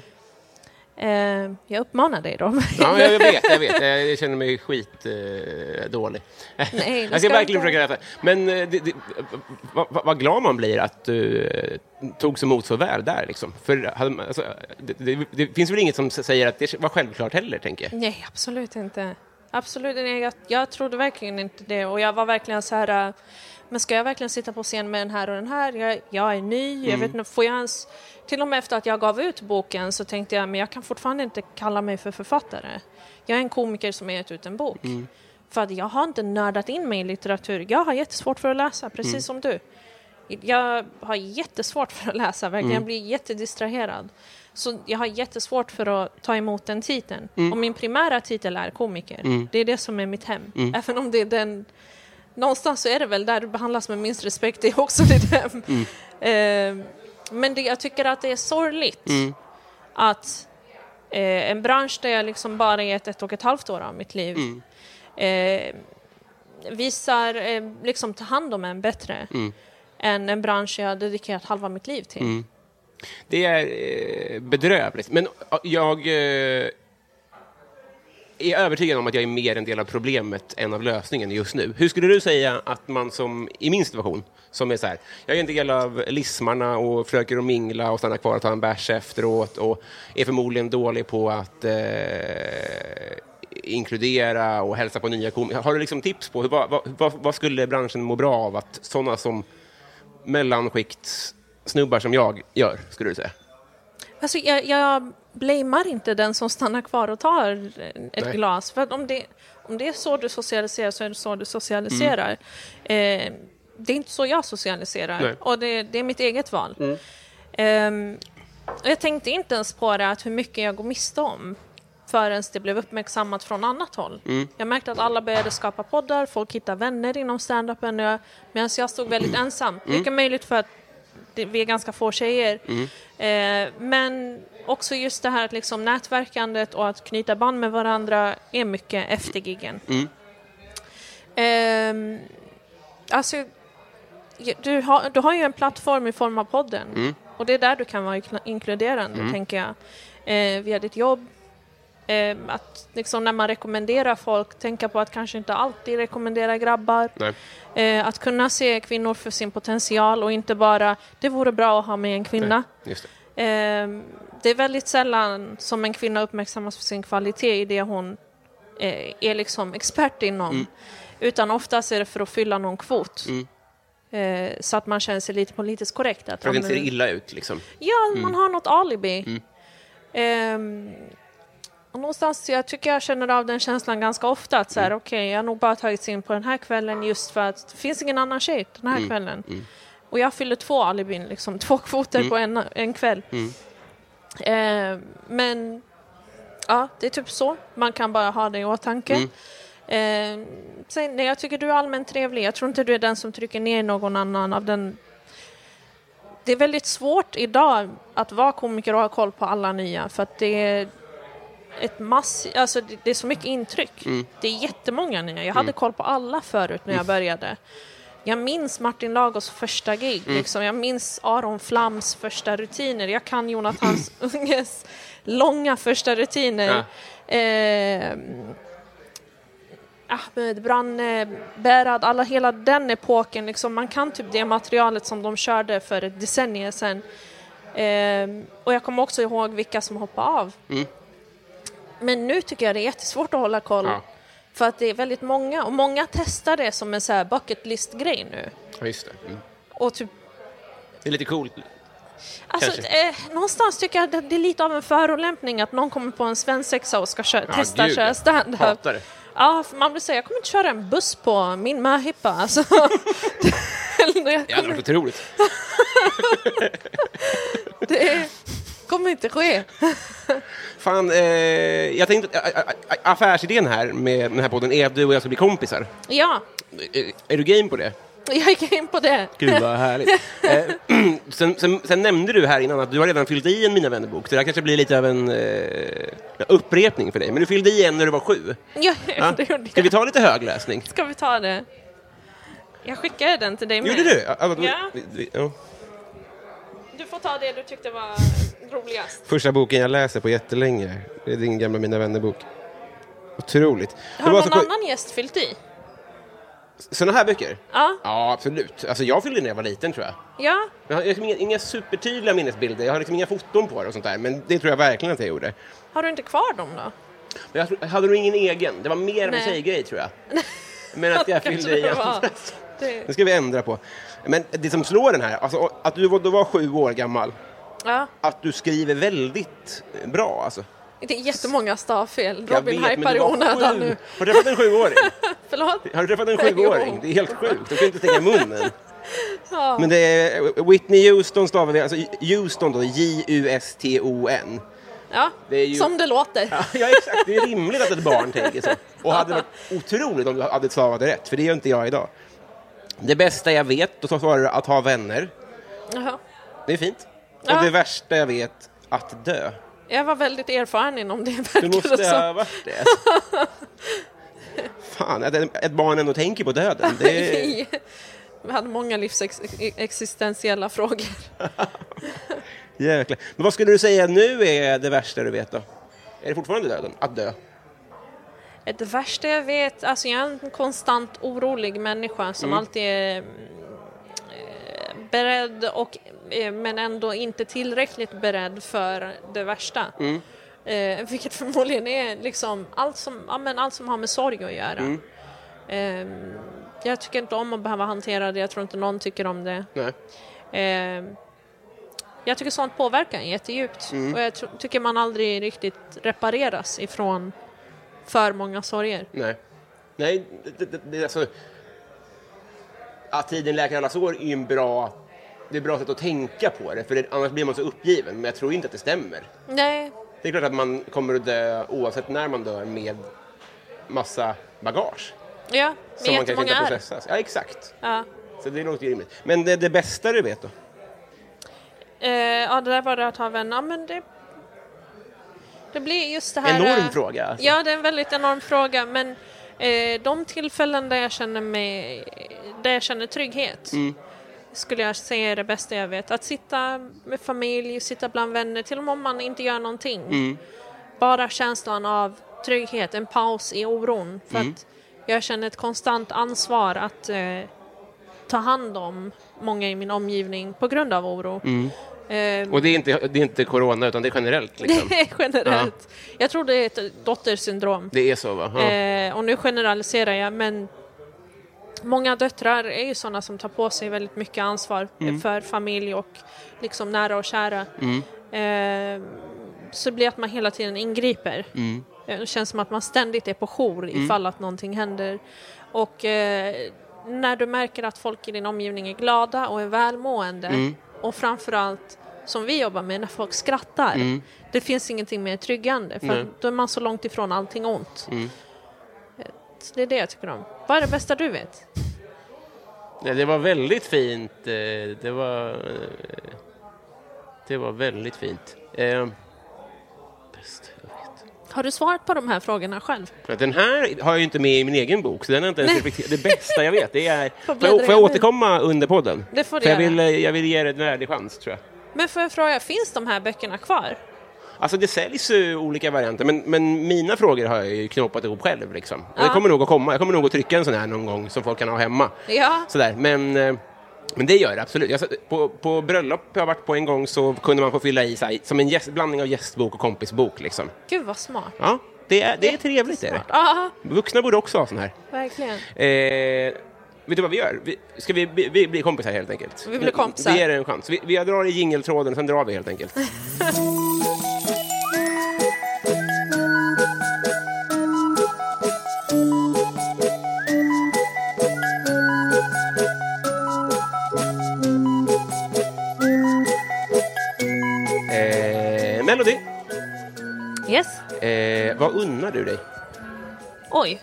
Eh, jag uppmanar dig då. Ja, jag vet, jag vet. Jag känner mig skit eh, dålig. Nej, det jag ska ska verkligen inte. försöka läsa. Men eh, det, det, vad, vad vad glad man blir att du eh, tog så emot så väl där. Liksom. För hade man- alltså, det, det, det finns väl inget som säger att det var självklart heller, tänker jag. Nej, absolut inte. Absolut inte. Jag, jag trodde verkligen inte det. Och jag var verkligen så här, äh, men ska jag verkligen sitta på scen med den här och den här? Jag, jag är ny, jag Mm. vet inte, får jag ens... Till och med efter att jag gav ut boken så tänkte jag, men jag kan fortfarande inte kalla mig för författare. Jag är en komiker som har gett ut en bok. Mm. För att jag har inte nördat in mig i litteratur. Jag har jättesvårt för att läsa, precis Mm. som du. Jag har jättesvårt för att läsa, verkligen. Mm. Jag blir jättedistraherad. Så jag har jättesvårt för att ta emot den titeln. Mm. Och min primära titel är komiker. Mm. Det är det som är mitt hem. Mm. Även om det är den... Någonstans så är det väl där du behandlas med minst respekt. Det är också ditt hem. Mm. Eh, men det, jag tycker att det är sorgligt Mm. att eh, en bransch där jag liksom bara gett ett och ett halvt år av mitt liv Mm. eh, visar, eh, liksom tar hand om en bättre mm. än en bransch jag har dedikerat halva mitt liv till. Mm. Det är eh, bedrövligt. Men jag eh, är övertygad om att jag är mer en del av problemet än av lösningen just nu. Hur skulle du säga att man som, i min situation, som är så här, jag är en del av lismarna och försöker att mingla och stanna kvar och ta en bärs efteråt och är förmodligen dålig på att eh, inkludera och hälsa på nya komiker. Har du liksom tips på hur, vad, vad, vad skulle branschen må bra av att sådana som mellanskikt snubbar som jag gör, skulle du säga? Alltså, jag, jag blamear inte den som stannar kvar och tar ett Nej. glas. För att om det, om det är så du socialiserar så är det så du socialiserar. Mm. Eh, det är inte så jag socialiserar. Nej. Och det, det är mitt eget val. Mm. Eh, och jag tänkte inte ens på det, att hur mycket jag går miste om förrän det blev uppmärksammat från annat håll. Mm. Jag märkte att alla började skapa poddar, folk hittade vänner inom stand-upen, medan jag stod väldigt ensam. Mm. Vilket är möjligt för att det, vi är ganska få tjejer. Mm. Eh, men också just det här att liksom nätverkandet och att knyta band med varandra är mycket efter giggen. Mm. Eh, alltså, du har, du har ju en plattform i form av podden. Mm. Och det är där du kan vara inkluderande, mm. tänker jag. Eh, via ditt jobb. Eh, att liksom när man rekommenderar folk, tänka på att kanske inte alltid rekommendera grabbar. Eh, att kunna se kvinnor för sin potential och inte bara, det vore bra att ha med en kvinna. Nej, just det. Eh, det är väldigt sällan som en kvinna uppmärksammas för sin kvalitet i det hon eh, är liksom expert inom. Mm. Utan oftast är det för att fylla någon kvot. Mm. Eh, så att man känner sig lite politiskt korrekt. Att för att det inte ser illa ut liksom. Ja, mm. man har något alibi. Mm. Eh, Och någonstans, jag tycker jag känner av den känslan ganska ofta att så här, mm. okej, okay, jag har nog bara tagit in på den här kvällen just för att det finns ingen annan tjej den här mm. kvällen. Mm. Och jag fyller två alibin, liksom, två kvoter mm. på en, en kväll. Mm. Eh, men ja, det är typ så. Man kan bara ha det i åtanke. Mm. Eh, sen, nej, jag tycker du är allmänt trevlig. Jag tror inte du är den som trycker ner någon annan av den. Det är väldigt svårt idag att vara komiker och ha koll på alla nya, för att det är ett mass, alltså det, det är så mycket intryck. Mm. Det är jättemånga nya. Jag hade mm. koll på alla förut när jag började. Jag minns Martin Lagos första gig. Mm. Liksom. Jag minns Aron Flams första rutiner. Jag kan Jonathans unges långa första rutiner. Ja. Eh, Ahmed, Branne, Berad, alla, hela den epoken. Liksom. Man kan typ det materialet som de körde för ett decennium sedan. Eh, och jag kommer också ihåg vilka som hoppade av. Mm. Men nu tycker jag det är jättesvårt att hålla koll. Ja. För att det är väldigt många. Och många testar det som en så här bucket list-grej nu. Ja, just det. Mm. Och typ... Det är lite coolt. Alltså, eh, någonstans tycker jag att det är lite av en förolämpning att någon kommer på en svensexa och ska köra, ja, testa att köra stand-up. Hatar det. Ja, för man vill säga, jag kommer inte köra en buss på min möhippa. Alltså. Det hade varit otroligt. Det kommer inte ske. Fan, eh, jag tänkte ä, ä, ä, affärsidén här med den här podden är att du och jag ska bli kompisar. Ja. Är, är du game på det? Jag är game på det. Gud vad härligt. eh, sen, sen, sen nämnde du här innan att du har redan fyllt i en Mina vännerbok. Så det här kanske blir lite av en eh, upprepning för dig. Men du fyllde i en när du var sju. Ja, ja? Det gjorde jag. Ska vi ta lite högläsning? Ska vi ta det? Jag skickade den till dig med. Gjorde du? Ja. ja. Vi, vi, ja. Du får ta det du tyckte var roligast. Första boken jag läser på jättelänge. Det är din gamla Mina vännerbok. Otroligt. Har någon så... annan gäst fyllt i? Såna här böcker? Ja. Ja, absolut. Alltså jag fyllde när jag var liten, tror jag. Ja. Jag har liksom inga, inga supertydliga minnesbilder. Jag har liksom inga foton på det och sånt där. Men det tror jag verkligen att jag gjorde. Har du inte kvar dem då? Jag tror, hade du ingen egen? Det var mer av en tjejgrej, tror jag. Men att jag fyllde i. Det... det ska vi ändra på. Men det som slår den här, alltså att du var, du var sju år gammal. Ja. Att du skriver väldigt bra, alltså. Det är jättemånga stavfel. Robin hypar i onödan nu. Har du träffat en sjuåring? Förlåt? Har du träffat en sjuåring? Det är helt sjukt. Du kan inte stänga munnen. Ja. Men det är Whitney Houston stavar vi, alltså Houston då, J U S T O N. Ja, det är ju... som det låter. Ja, ja, exakt. Det är rimligt att ett barn tänker så. Och hade varit otroligt om du hade stavat det rätt, för det gör inte jag idag. Det bästa jag vet, och så svarar du att ha vänner. Jaha. Det är fint. Och ja. Det värsta jag vet, att dö. Jag var väldigt erfaren inom det. Du måste ha varit det. fan, ett, ett barn ändå tänker på döden. Det är... Vi hade många livsexistentiella frågor. Jäklar. Men vad skulle du säga nu är det värsta du vet då? Är det fortfarande döden? Att dö? Det värsta jag vet, alltså jag är en konstant orolig människa som mm. alltid är eh, beredd och eh, men ändå inte tillräckligt beredd för det värsta. Mm. Eh, vilket förmodligen är liksom allt som, ja, men allt som har med sorg att göra. Mm. Eh, jag tycker inte om att behöva hantera det, jag tror inte någon tycker om det. Nej. Eh, jag tycker sånt påverkar jättedjupt mm. och jag t- tycker man aldrig riktigt repareras ifrån för många sorger. Nej, Nej det, det, det, alltså, att tiden läker alla sår är en bra, det är bra sätt att tänka på det, för det, annars blir man så uppgiven, men jag tror inte att det stämmer. Nej. Det är klart att man kommer att dö oavsett när man dör med massa bagage. Ja, som man kanske inte är. processas. Ja, exakt. Ja. Så det låter rimligt. Men det, det bästa du vet då? Eh, ja, det där var det att ha vänner, men det det blir just det här... Enorm fråga. Alltså. Ja, det är en väldigt enorm fråga, men eh, de tillfällen där jag känner mig, där jag känner trygghet mm. skulle jag säga är det bästa jag vet. Att sitta med familj, sitta bland vänner, till och med om man inte gör någonting. Mm. Bara känslan av trygghet, en paus i oron. För mm. att jag känner ett konstant ansvar att eh, ta hand om många i min omgivning på grund av oro. Mm. Um, och det är, inte, det är inte corona utan det är generellt liksom. Det är generellt. Ja. Jag tror det är ett dottersyndrom. Det är så va? Ja. Eh, och nu generaliserar jag, men många döttrar är ju sådana som tar på sig väldigt mycket ansvar mm. för familj och liksom nära och kära. Mm. Eh, så blir det att man hela tiden ingriper. Mm. Det känns som att man ständigt är på jour ifall mm. att någonting händer. Och eh, när du märker att folk i din omgivning är glada och är välmående mm. och framförallt som vi jobbar med, när folk skrattar. Mm. Det finns ingenting mer tryggande. För Nej. Då är man så långt ifrån allting ont. Mm. Så det är det jag tycker om. Vad är det bästa du vet? Ja, det var väldigt fint. Det var, det var väldigt fint. Eh, bäst jag vet. Har du svarat på de här frågorna själv? Den här har jag ju inte med i min egen bok. Så den är inte ens reflekter- det bästa jag vet. Det är, får, jag, får jag återkomma under podden? Det får du För jag, göra. vill, jag vill ge det en värdig chans, tror jag. Men får jag fråga, finns de här böckerna kvar? Alltså det säljs ju olika varianter, men, men mina frågor har jag ju knoppat ihop själv liksom. Ja. Det kommer nog att komma, jag kommer nog att trycka en sån här någon gång som folk kan ha hemma. Ja. Sådär, men, men det gör det absolut. Jag, på, på bröllop jag har varit på en gång så kunde man få fylla i sig som en gäst, blandning av gästbok och kompisbok liksom. Gud vad smart. Ja, det är, det är trevligt. Är det. Aha. Vuxna borde också ha sån här. Verkligen. Eh, vet du vad vi gör? Vi, ska vi, vi, vi bli kompisar helt enkelt? Vi blir kompisar. Vi ger en chans. Vi, vi drar i jingeltråden, sen drar vi helt enkelt. eh, Melody. Yes. Eh, vad unnar du dig? Oj.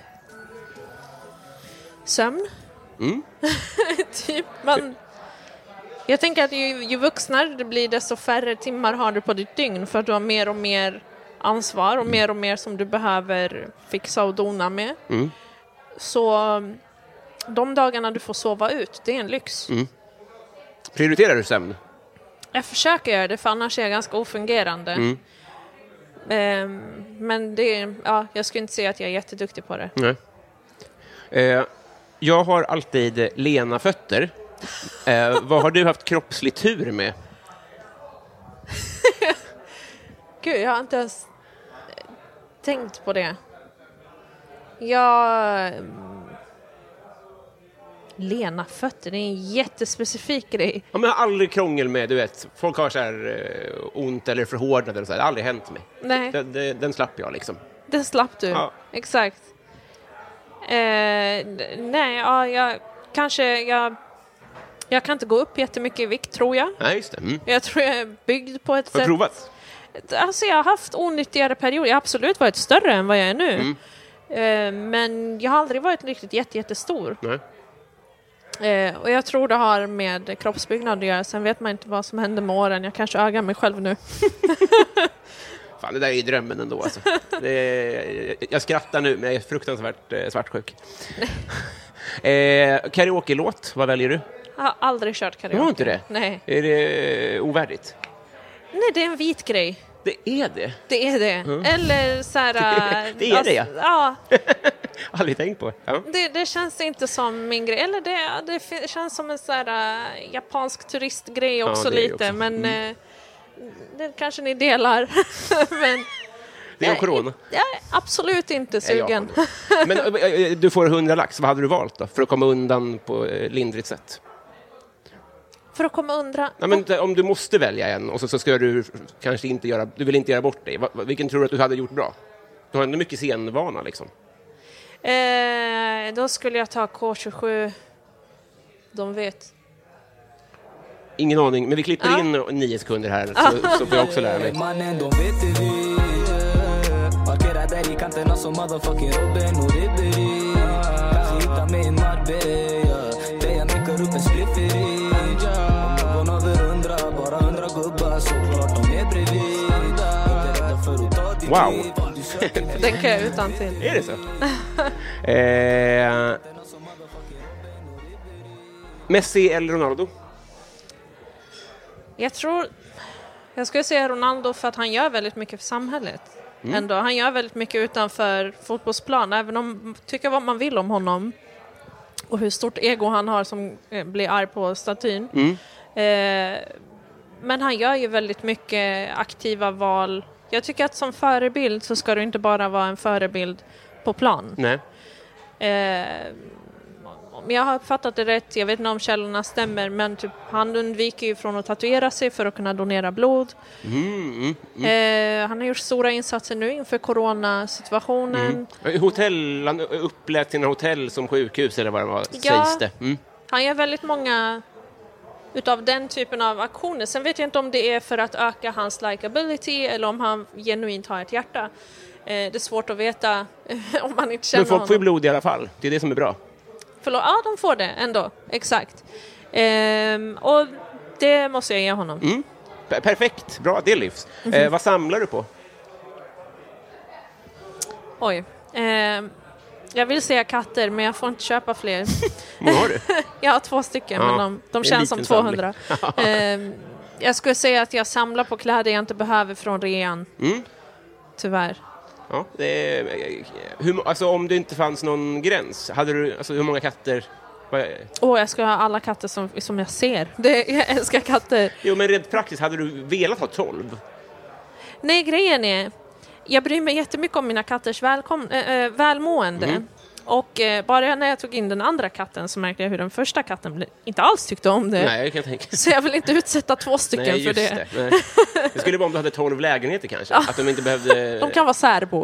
Sömn. Mm. typ man... Jag tänker att ju, ju vuxnare det blir, desto färre timmar har du på ditt dygn, för att du har mer och mer ansvar och mm. mer och mer som du behöver fixa och dona med. Mm. Så de dagarna du får sova ut, det är en lyx. Mm. Prioriterar du sömn? Jag försöker göra det, för annars är jag ganska ofungerande. Mm. Um, men det, ja, jag skulle inte säga att jag är jätteduktig på det. Nej. Eh, jag har alltid lena fötter. Eh, vad har du haft kroppslig tur med? Gud, jag har inte ens tänkt på det. Jag... Lena fötter, det är en jättespecifik grej. Ja, men jag har aldrig krångel med, du vet. Folk har så här eh, ont eller förhårdnad eller så. Det har aldrig hänt mig. Nej. Den, den, den slapp jag liksom. Den slapp du, ja. Exakt. Eh, nej, ja, jag kanske... Jag, jag kan inte gå upp jättemycket i vikt, tror jag. Nej, just det. Mm. Jag tror jag är byggd på ett har sätt... Har du provat? Alltså, jag har haft onyttigare perioder. Jag har absolut varit större än vad jag är nu. Mm. Eh, men jag har aldrig varit riktigt jätte, jättestor. Nej. Eh, och jag tror det har med kroppsbyggnad att göra. Sen vet man inte vad som händer med åren. Jag kanske ögar mig själv nu. Fan, det där är ju drömmen ändå. Alltså. Det är, jag skrattar nu, men jag är fruktansvärt eh, svartsjuk. eh, karaoke-låt, vad väljer du? Jag har aldrig kört karaoke. Du har inte det? Nej. Är det ovärdigt? Nej, det är en vit grej. Det är det? Det är det. Mm. Eller så här... Det, det är alltså, det, ja. Aldrig tänkt på. Ja. Det, det känns inte som min grej. Eller det, det känns som en så här uh, japansk turistgrej också ja, lite. Också. Men mm. uh, det kanske ni delar. Men... Det är om corona. Jag är absolut inte sugen. Men du får hundra lax. Vad hade du valt då? För att komma undan på lindrigt sätt. För att komma undan? Ja, men om du måste välja en och så, så ska du kanske inte göra... Du vill inte göra bort dig. Vilken tror du att du hade gjort bra? Du har ändå mycket scenvana liksom. Eh, då skulle jag ta K tjugosju. De vet. Ingen aning. Men vi klipper ja. in nio sekunder här. Så, så får jag också lära mig. Där i kanterna som motherfucking Robin och Ribéry. Kanske hitta mig i Marbella där jag mekar upp en splifferi. Om någon av er undrar, bara hundra gubbar såklart de är bredvid. Inte rädda för att ta ditt wow. liv. Den kan jag utan till. Är det så? eh, Messi eller Ronaldo? Jag tror... Jag skulle säga Ronaldo för att han gör väldigt mycket för samhället. Mm. Ändå. Han gör väldigt mycket utanför fotbollsplan, även om man tycker vad man vill om honom och hur stort ego han har som eh, blir arg på statyn. Mm. Eh, men han gör ju väldigt mycket aktiva val. Jag tycker att som förebild så ska du inte bara vara en förebild på plan. Nej. Eh, om jag har uppfattat det rätt, jag vet inte om källorna stämmer, men typ, han undviker ju från att tatuera sig för att kunna donera blod. Mm, mm, mm. Eh, han har gjort stora insatser nu inför coronasituationen. Mm. Hotell, han upplät sina hotell som sjukhus eller vad det var, ja, sägs det. Mm. Han gör väldigt många utav den typen av aktioner. Sen vet jag inte om det är för att öka hans likability eller om han genuint har ett hjärta. Eh, det är svårt att veta om man inte känner men folk honom. får ju blod i alla fall, det är det som är bra. Förlåt, ja, de får det ändå. Exakt. Ehm, och det måste jag ge honom. Mm. P- perfekt, bra, det livs. Mm-hmm. Eh, vad samlar du på? Oj. Ehm, jag vill säga katter, men jag får inte köpa fler. Vad har du? Jag har två stycken, ja, men de, de känns som tvåhundra. ehm, jag skulle säga att jag samlar på kläder jag inte behöver från rean. Mm. Tyvärr. Ja, det är, hur, alltså om det inte fanns någon gräns, hade du, alltså hur många katter? Åh, oh, jag ska ha alla katter som, som jag ser. Det, jag älskar katter. Jo, men rent praktiskt, hade du velat ha tolv? Nej, grejen är, jag bryr mig jättemycket om mina katters välkom, äh, välmående. Mm. Och eh, bara när jag tog in den andra katten så märkte jag hur den första katten inte alls tyckte om det. Nej, jag kan tänka. Så jag vill inte utsätta två stycken. Nej, för det. Det. Nej. Det skulle vara om du hade tolv lägenheter kanske. Att de inte behövde... De kan vara särbo.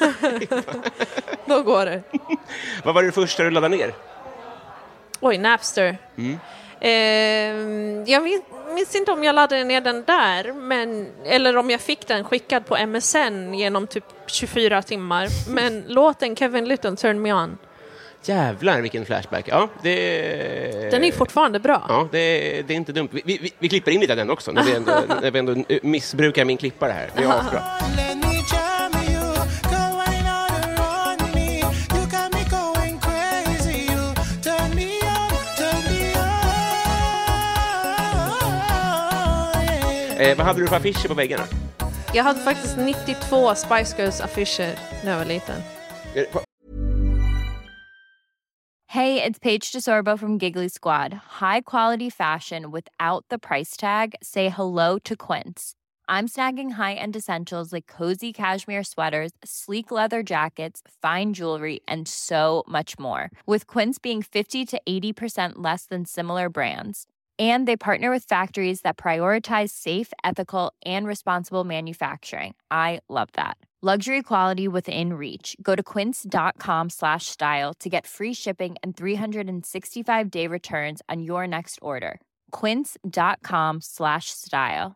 Då går det. Vad var det första du laddade ner? Oj, Napster. Mm. Eh, jag minns, minns inte om jag laddade ner den där, men, eller om jag fick den skickad på M S N genom typ tjugofyra timmar. Men låten Kevin Lytton, Turn Me On. Jävlar vilken flashback. Ja, det... Den är fortfarande bra. Ja, det, det är inte dumt. Vi, vi, vi klipper in lite av den också när vi ändå, när vi ändå missbrukar min klippare här. Det är asbra. Eh, vad hade du för affischer på väggarna? Jag hade faktiskt nittiotvå Spice Girls affischer när jag var liten. Hey, it's Paige DeSorbo from Giggly Squad. High quality fashion without the price tag. Say hello to Quince. I'm snagging high-end essentials like cozy cashmere sweaters, sleek leather jackets, fine jewelry, and so much more. With Quince being fifty to eighty percent less than similar brands. And they partner with factories that prioritize safe, ethical, and responsible manufacturing. I love that. Luxury quality within reach. Go to quince.com slash style to get free shipping and three sixty-five day returns on your next order. Quince.com slash style.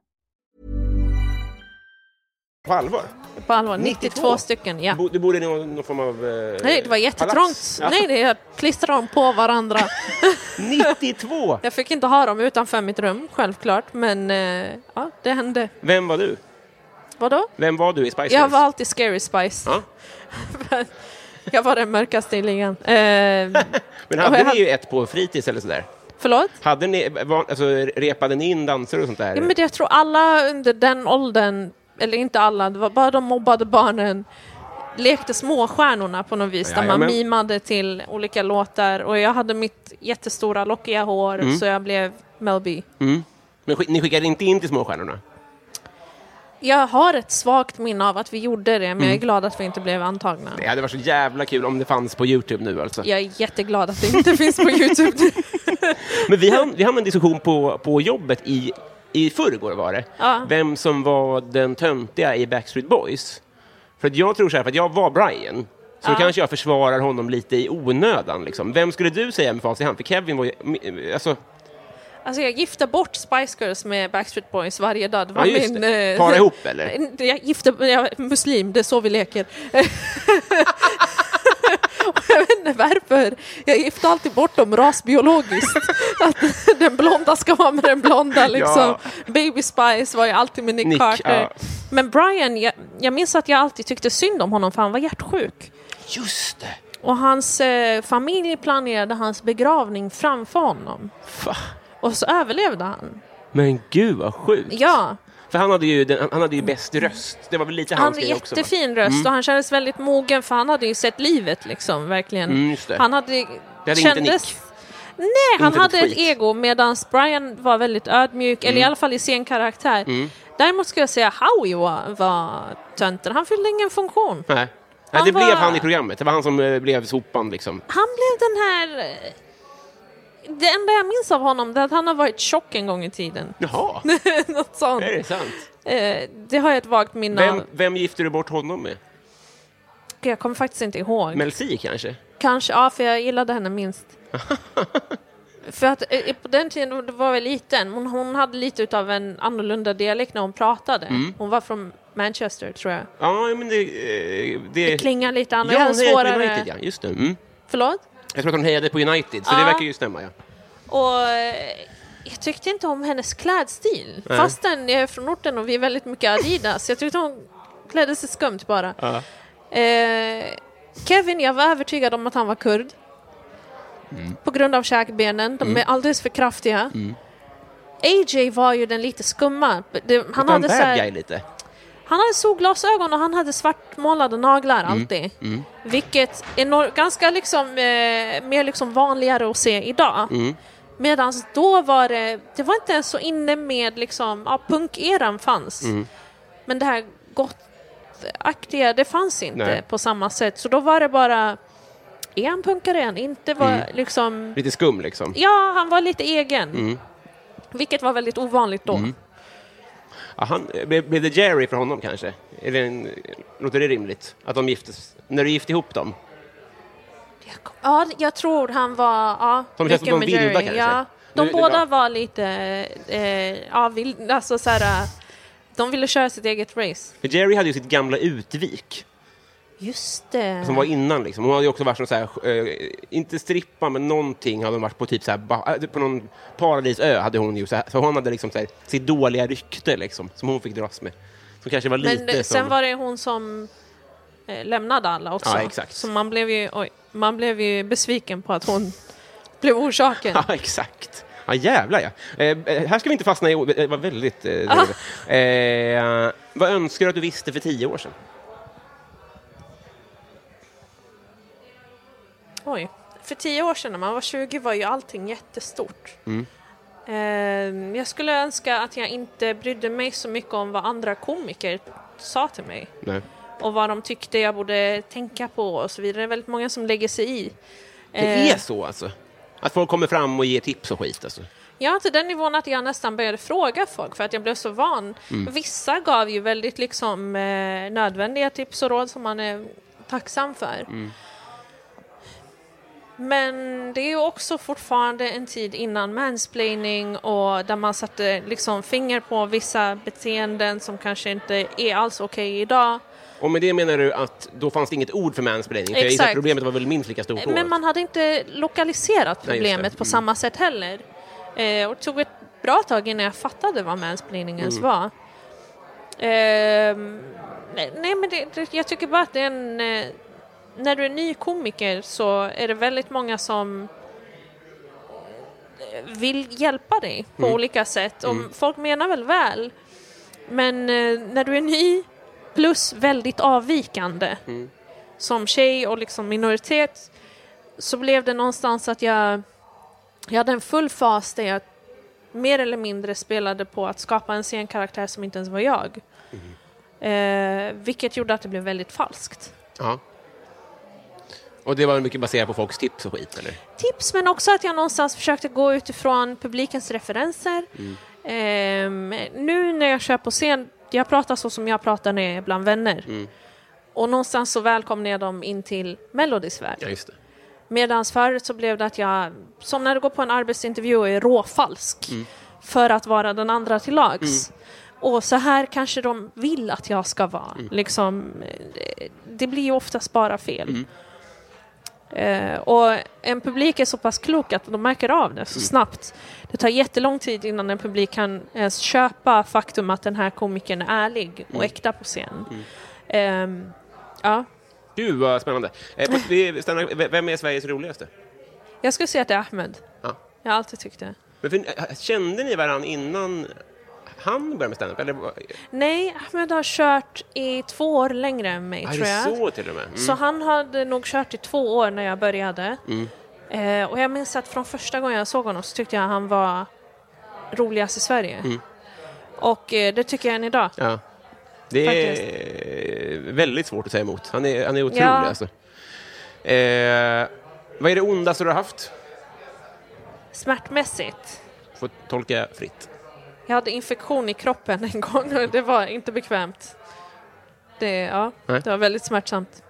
På allvar? På allvar, nittiotvå stycken, ja. Du bodde i någon, någon form av eh, Nej, det var jättetrångt. Ja. Nej, det är klistrade dem på varandra. nittiotvå? Jag fick inte ha dem utanför mitt rum, självklart. Men eh, ja, det hände. Vem var du? Vadå? Vem var du i Spice Girls? Jag var alltid Scary Spice. Ja. Jag var den mörkaste i ligan. Eh, Men hade ni hade... ju ett på fritids eller sådär? Förlåt? Hade ni, var, alltså, repade ni in danser och sånt där? Ja, men jag tror alla under den åldern, eller inte alla, det var bara de mobbade barnen, lekte småstjärnorna på något vis. Ja, där man men... mimade till olika låtar. Och jag hade mitt jättestora lockiga hår, mm. så jag blev Mel B. Mm. Men sk- ni skickade inte in till småstjärnorna? Jag har ett svagt minne av att vi gjorde det, men mm. jag är glad att vi inte blev antagna. Det hade varit så jävla kul om det fanns på YouTube nu alltså. Jag är jätteglad att det inte finns på YouTube nu. Men vi hann, vi hann en diskussion på, på jobbet i, i förrgår var det. Ja. Vem som var den töntiga i Backstreet Boys. För att jag tror så här, för att jag var Brian. Så ja. kanske jag försvarar honom lite i onödan. Liksom. Vem skulle du säga med fas i hand? För Kevin var ju... Alltså, Alltså jag gifte bort Spice Girls med Backstreat Boys varje dag. Det var ja, just min... det. Eh, Para ihop, eller? Jag gifte... Jag är muslim, det är så vi leker. Jag vet inte varför. Jag gifte alltid bort dem rasbiologiskt. Att den blonda ska vara med den blonda, liksom. Ja. Baby Spice var ju alltid med Nick, Nick Carter. ja. Men Brian, jag, jag minns att jag alltid tyckte synd om honom för han var hjärtsjuk. Just det. Och hans eh, familj planerade hans begravning framför honom. Fa. Och så överlevde han. Men gud vad sjukt. Ja. För han hade ju, den, han hade ju bäst röst. Det var väl lite Han hans hade grej också. jättefin röst mm. och han kändes väldigt mogen för han hade ju sett livet liksom, verkligen. Mm, just det. Han hade, det hade kändes... inte Nick. Nej, han inte hade ett ett skit. ego medan Brian var väldigt ödmjuk, Mm. eller i alla fall i sin karaktär. Mm. Däremot ska jag säga Howie var, var tönten. Han fyllde ingen funktion. Nej. Nej, Han det var- blev han i programmet. Det var han som eh, blev sopan liksom. Han blev den här... eh, Det enda jag minns av honom är att han har varit tjock en gång i tiden. Jaha, Något sånt. är det sant? Eh, det har jag ett vagt minne Vem, av. vem gifte du bort honom med? Jag kommer faktiskt inte ihåg. Mel C kanske? Kanske, ja, för jag gillade henne minst. För att eh, på den tiden, då var jag liten, hon, hon hade lite utav en annorlunda dialekt när hon pratade. Mm. Hon var från Manchester, tror jag. Ja, men det... eh, det... Det klingar lite Ja, annorlunda. hon Ja, hejade på svårare... United, ja. Just det. Mm. Förlåt? Jag tror att hon hejade på United, så Ja. det verkar ju stämma, ja. Och eh, jag tyckte inte om hennes klädstil. Nej. Fastän jag är från orten och vi är väldigt mycket Adidas. Jag tyckte hon klädde sig skumt bara. Ja. Eh, Kevin, jag var övertygad om att han var kurd. Mm. På grund av käkbenen. De är alldeles för kraftiga. Mm. A J var ju den lite skumma. Det, han, Han hade så bad här, guy lite. han hade solglasögon och han hade svartmålade naglar alltid. Mm. Vilket är no- ganska liksom, eh, mer liksom vanligare att se idag. Mm. Medan då var det, det var inte ens så inne med liksom, ja, punkeran fanns. Mm. Men det här gottaktiga, det fanns inte Nej. på samma sätt. Så då var det bara, är han punkare än? Inte var Mm. liksom, Lite skum liksom. ja, han var lite egen. Mm. Vilket var väldigt ovanligt då. Mm. Ja, han, blev, blev det Jerry för honom kanske? Är det en, låter det rimligt? Att de giftes, när du gifte ihop dem? Ja, jag tror han var, ja, De känns som de med vilda Jerry. kanske. Ja, de Nu- båda ja. var lite, eh, ja, vild, alltså så här, de ville köra sitt eget race. För Jerry hade ju sitt gamla utvik. Just det. Som var innan liksom. Hon hade ju också varit sån så här, eh, inte strippa men någonting hade hon varit på typ så här, ba, eh, på någon paradisö hade hon ju så här, så hon hade liksom så här, sitt dåliga rykte liksom som hon fick dras med. Som kanske var lite Men eh, sen som... var det hon som eh, lämnade alla också. Ja, exakt. Så man blev ju, oj, man blev ju besviken på att hon blev orsaken. Ja, exakt. Ja, jävlar ja. Eh, eh, här ska vi inte fastna i... Det var väldigt... Eh, eh, vad önskar du att du visste för tio år sedan? Oj. För tio år sedan när man var tjugo var ju allting jättestort. Mm. Eh, jag skulle önska att jag inte brydde mig så mycket om vad andra komiker sa till mig. Nej. Och vad de tyckte jag borde tänka på och så vidare. Det är väldigt många som lägger sig i. Det Eh, är så alltså? Att folk kommer fram och ger tips och skit alltså? Ja, till den nivån att jag nästan började fråga folk för att jag blev så van. Mm. Vissa gav ju väldigt liksom eh, nödvändiga tips och råd som man är tacksam för. Mm. Men det är ju också fortfarande en tid innan mansplaining och där man satte liksom finger på vissa beteenden som kanske inte är alls okej idag. Och med det menar du att då fanns det inget ord för mansplaining? För jag gissar Exakt. att problemet var väl minst lika stort då? Men man hade inte lokaliserat Nej, just det. problemet på Mm. samma sätt heller. Eh, och det tog ett bra tag innan jag fattade vad mansplaining ens Mm. var. Eh, nej, nej, men det, det, jag tycker bara att det är en... Eh, när du är ny komiker så är det väldigt många som vill hjälpa dig på Mm. olika sätt. Och Mm. folk menar väl väl. Men eh, när du är ny plus väldigt avvikande Mm. som tjej och liksom minoritet, så blev det någonstans att jag, jag hade en full fas där jag mer eller mindre spelade på att skapa en scenkaraktär som inte ens var jag. Mm. Eh, vilket gjorde att det blev väldigt falskt. Ja. Och det var mycket baserat på folks tips och skit, eller? Tips, men också att jag någonstans försökte gå utifrån publikens referenser. Mm. Eh, nu när jag kör på scen, jag pratar så som jag pratar när jag är bland vänner. Mm. Och någonstans så välkomnar jag dem in till Melodys värld. Ja, just det. Medan förut så blev det att jag, som när du går på en arbetsintervju och är råfalsk Mm. för att vara den andra till lags. Mm. Och så här kanske de vill att jag ska vara. Mm. Liksom, det blir ju oftast bara fel. Mm. Uh, och en publik är så pass klok att de märker av det så Mm. snabbt. Det tar jättelång tid innan en publik kan ens köpa faktum att den här komikern är ärlig och Mm. äkta på scen. Mm. Um, ja. Gud, vad spännande. Eh, på- vi stannar, vem är Sveriges roligaste? Jag skulle säga att det är Ahmed. Ja. Jag har alltid tyckt det. Men för, kände ni varandra innan han började med stand-up? Eller? Nej, Ahmed har kört i två år längre än mig, Ah, tror det är jag. så till och med. Mm. Så han hade nog kört i två år när jag började. Mm. Eh, och jag minns att från första gången jag såg honom så tyckte jag han var roligast i Sverige. Mm. Och eh, det tycker jag än idag. Ja. Det är väldigt svårt att säga emot. Han är, han är otrolig. Ja. Alltså. Eh, vad är det ondaste du har haft? Smärtmässigt. Får tolka fritt. Jag hade infektion i kroppen en gång och det var inte bekvämt. Det, ja, Nej. det var väldigt smärtsamt.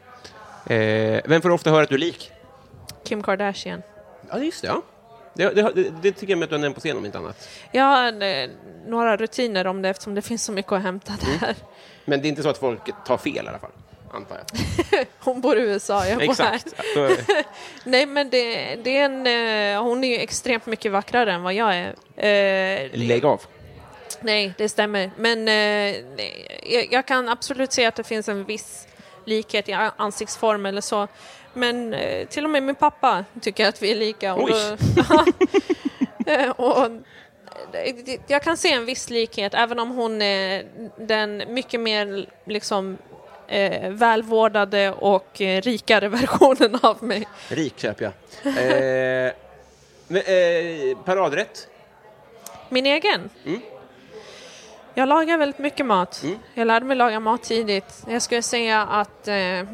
Eh, vem får ofta höra att du är lik? Kim Kardashian. Ja, just det. Ja. Det, det, det, det tycker jag med att du har nämnt på scen om inte annat. Jag har eh, några rutiner om det eftersom det finns så mycket att hämta där. Mm. Men det är inte så att folk tar fel i alla fall, antar jag. Hon bor i U S A, jag bor här. Exakt. Så, Nej, men det, det är en, eh, hon är ju extremt mycket vackrare än vad jag är. Eh, lägg av. nej, det stämmer. Men eh, jag, jag kan absolut se att det finns en viss likhet i a- ansiktsform eller så. Men eh, till och med min pappa tycker att vi är lika. Och, Oj. då, Eh, och det- jag kan se en viss likhet, även om hon är den mycket mer liksom eh, välvårdade och eh, rikare versionen av mig. Rik köper jag. Eh, men, eh, paradrätt? Min egen? Mm. Jag lagar väldigt mycket mat. Mm. Jag lärde mig laga mat tidigt. Jag skulle säga att... Eh, eh,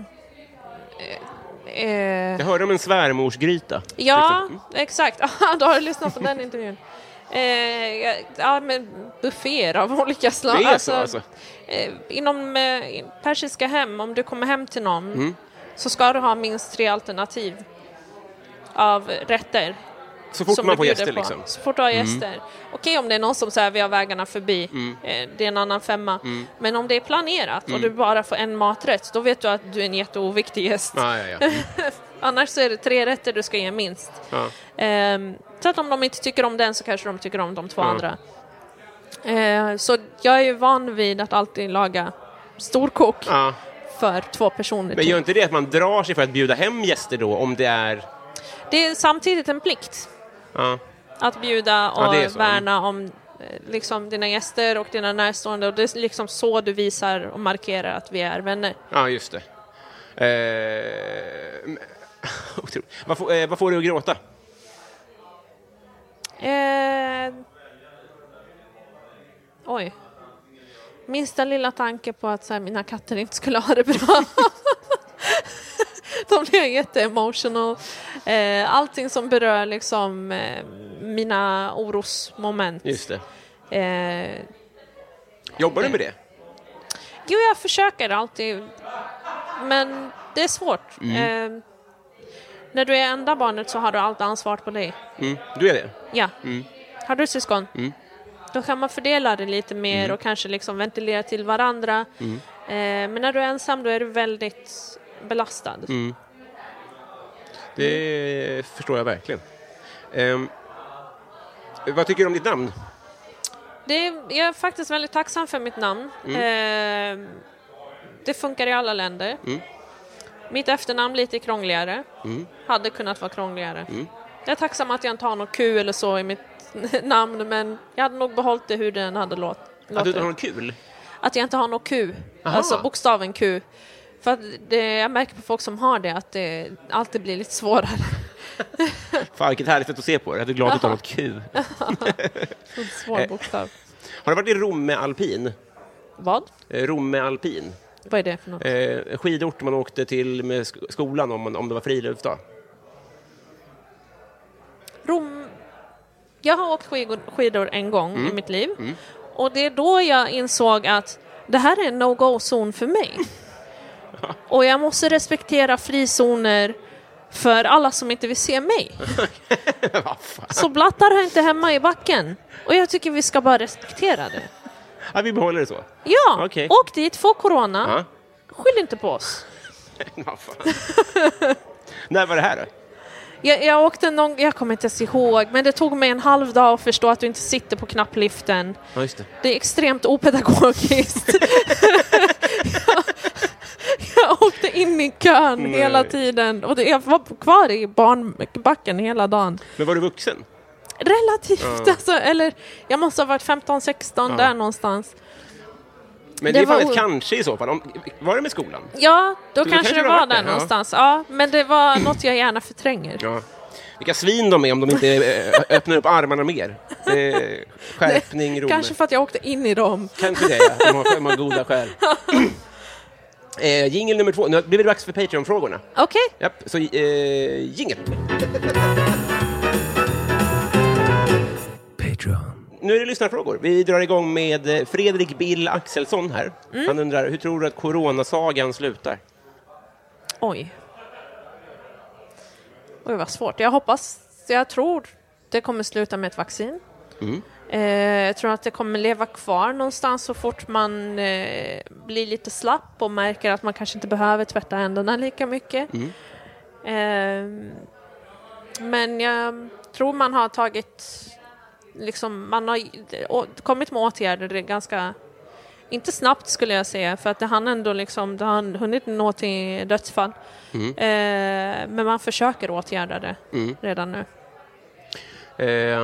eh, Jag hörde om en svärmorsgryta. ja, Mm. exakt. Aha, då har du lyssnat på den intervjun. Eh, ja, ja, men bufféer av olika slag. Det är så, alltså. eh, inom eh, persiska hem, om du kommer hem till någon Mm. så ska du ha minst tre alternativ av rätter. Så fort som man du får bjuder gäster på. liksom. Så fort du har gäster. Okej, om det är någon som säger vi har vägarna förbi, Mm. eh, det är en annan femma. Mm. Men om det är planerat och Mm. du bara får en maträtt, då vet du att du är en jätteoviktig gäst. Ja, ja, ja. Annars så är det tre rätter du ska ge minst. Ja. Ehm, så att om de inte tycker om den så kanske de tycker om de två Ja. andra. Ehm, så jag är ju van vid att alltid laga storkok Ja. för två personer. Men gör Typ. inte det att man drar sig för att bjuda hem gäster då, om det är... Det är samtidigt en plikt Ja. att bjuda och Ja, det är så. värna om eh, liksom, dina gäster och dina närstående. Och det är liksom så du visar och markerar att vi är vänner. Ja, just det. Eh, men- otroligt. vad, får, eh, vad får du att gråta? Eh, oj. Minsta lilla tanke på att så här, mina katter inte skulle ha det bra. De blir jätteemotional. Eh, allting som berör liksom eh, mina orosmoment. Just det. Eh, Jobbar du med det? jo, jag försöker alltid. Men det är svårt. Mm. Eh, när du är enda barnet så har du allt ansvar på dig. Mm. Du är det? Ja. Mm. Har du syskon? Mm. Då kan man fördela det lite mer Mm. och kanske liksom ventilera till varandra. Mm. Eh, men när du är ensam då är du väldigt belastad. Mm. Det förstår jag verkligen. Ehm, vad tycker du om ditt namn? Det är, jag är faktiskt väldigt tacksam för mitt namn. Mm. Eh, det funkar i alla länder. Mm. Mitt efternamn lite krångligare. Mm. Hade kunnat vara krångligare. Mm. Jag är tacksam att jag inte har något Q eller så i mitt namn, men jag hade nog behållit det hur den hade låt, låtit. Att du inte har något kul? Att jag inte har något Q. Aha. Alltså bokstaven Q. För att det, jag märker på folk som har det att det alltid blir lite svårare. Fan, vilket härligt sätt att se på det. Jag är glad att du har något Q. Svår bokstav. Har du varit i Romme alpin? Vad? Romme alpin. Vad är det för något? Eh, skidort man åkte till med skolan om, man, om det var friluftsdag. Rom... Jag har åkt skidor, skidor en gång mm. i mitt liv. Mm. Och det är då jag insåg att det här är en no-go-zon för mig. Och jag måste respektera frizoner för alla som inte vill se mig. Så blattar har inte hemma i backen. Och jag tycker vi ska bara respektera det. Ja, vi behåller det så. Ja, okay. Åk dit, få corona. Ja. Skyll inte på oss. När var det här då? Jag, jag åkte någon, jag kommer inte ens ihåg, men det tog mig en halv dag att förstå att du inte sitter på knappliften. Ja, just det. Det är extremt opedagogiskt. jag, jag åkte in i kön Nej. hela tiden och det, jag var kvar i barnbacken hela dagen. Men var du vuxen? Relativt, ja. alltså, eller jag måste ha varit femton sexton ja. där någonstans. Men det, det var ett kanske i så fall. Var det med skolan? Ja, då, då kanske det var där, där någonstans. Ja. ja, men det var något jag gärna förtränger. Ja. Vilka svin de är om de inte öppnar upp armarna mer. Eh, skärpning, Romme. Kanske för att jag åkte in i dem. Kanske det, ja. De har, de har goda skäl. eh, jingle nummer två. Nu blir det dags för Patreon-frågorna. Okej. Okay. Japp, så eh, jingle. Patreon. Nu är det lyssnarfrågor. Vi drar igång med Fredrik Bill Axelsson här. Mm. Han undrar, hur tror du att coronasagan slutar? Oj. Oj, vad svårt. Jag hoppas, jag tror det kommer sluta med ett vaccin. Mm. Eh, jag tror att det kommer leva kvar någonstans så fort man eh, blir lite slapp och märker att man kanske inte behöver tvätta händerna lika mycket. Mm. Eh, men jag tror man har tagit... Liksom, man har kommit med åtgärder det är ganska inte snabbt skulle jag säga för att det hann ändå liksom det har hunnit nå till dödsfall mm. eh, men man försöker åtgärda det mm. redan nu. eh,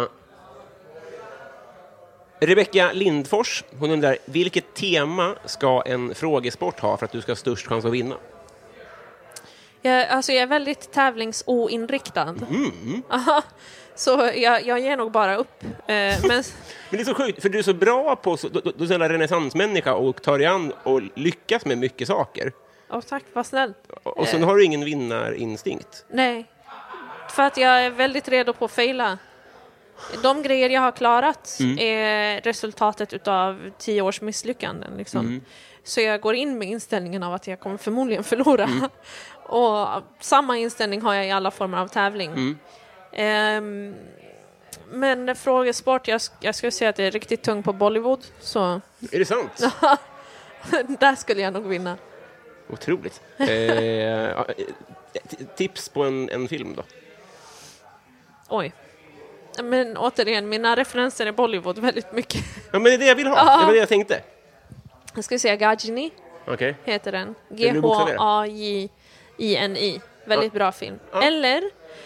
Rebecka Lindfors, hon undrar, vilket tema ska en frågesport ha för att du ska ha störst chans att vinna? Jag, alltså jag är väldigt tävlingsoinriktad. Mm. Aha. Så jag, jag ger nog bara upp. Eh, men... men det är så sjukt, för du är så bra på så, du, du är en renässansmänniska och tar dig an och lyckas med mycket saker. Åh, tack, vad snällt. Och, och sen eh. har du ingen vinnarinstinkt. Nej, för att jag är väldigt redo på att fejla. De grejer jag har klarat mm. är resultatet utav tio års misslyckanden. Liksom. Mm. Så jag går in med inställningen av att jag kommer förmodligen förlora. Mm. Och samma inställning har jag i alla former av tävling. Mm. Um, men frågesport, jag, jag skulle säga att det är riktigt tung på Bollywood. Så. Är det sant? Där skulle jag nog vinna. Otroligt. eh, tips på en, en film då? Oj. Men återigen, mina referenser är Bollywood väldigt mycket. Ja, men det är det jag vill ha. Ja. Det var det jag tänkte. Jag skulle säga Gajini. Okay. Heter den. G H A J I N I. Väldigt ja. bra film. Ja. Eller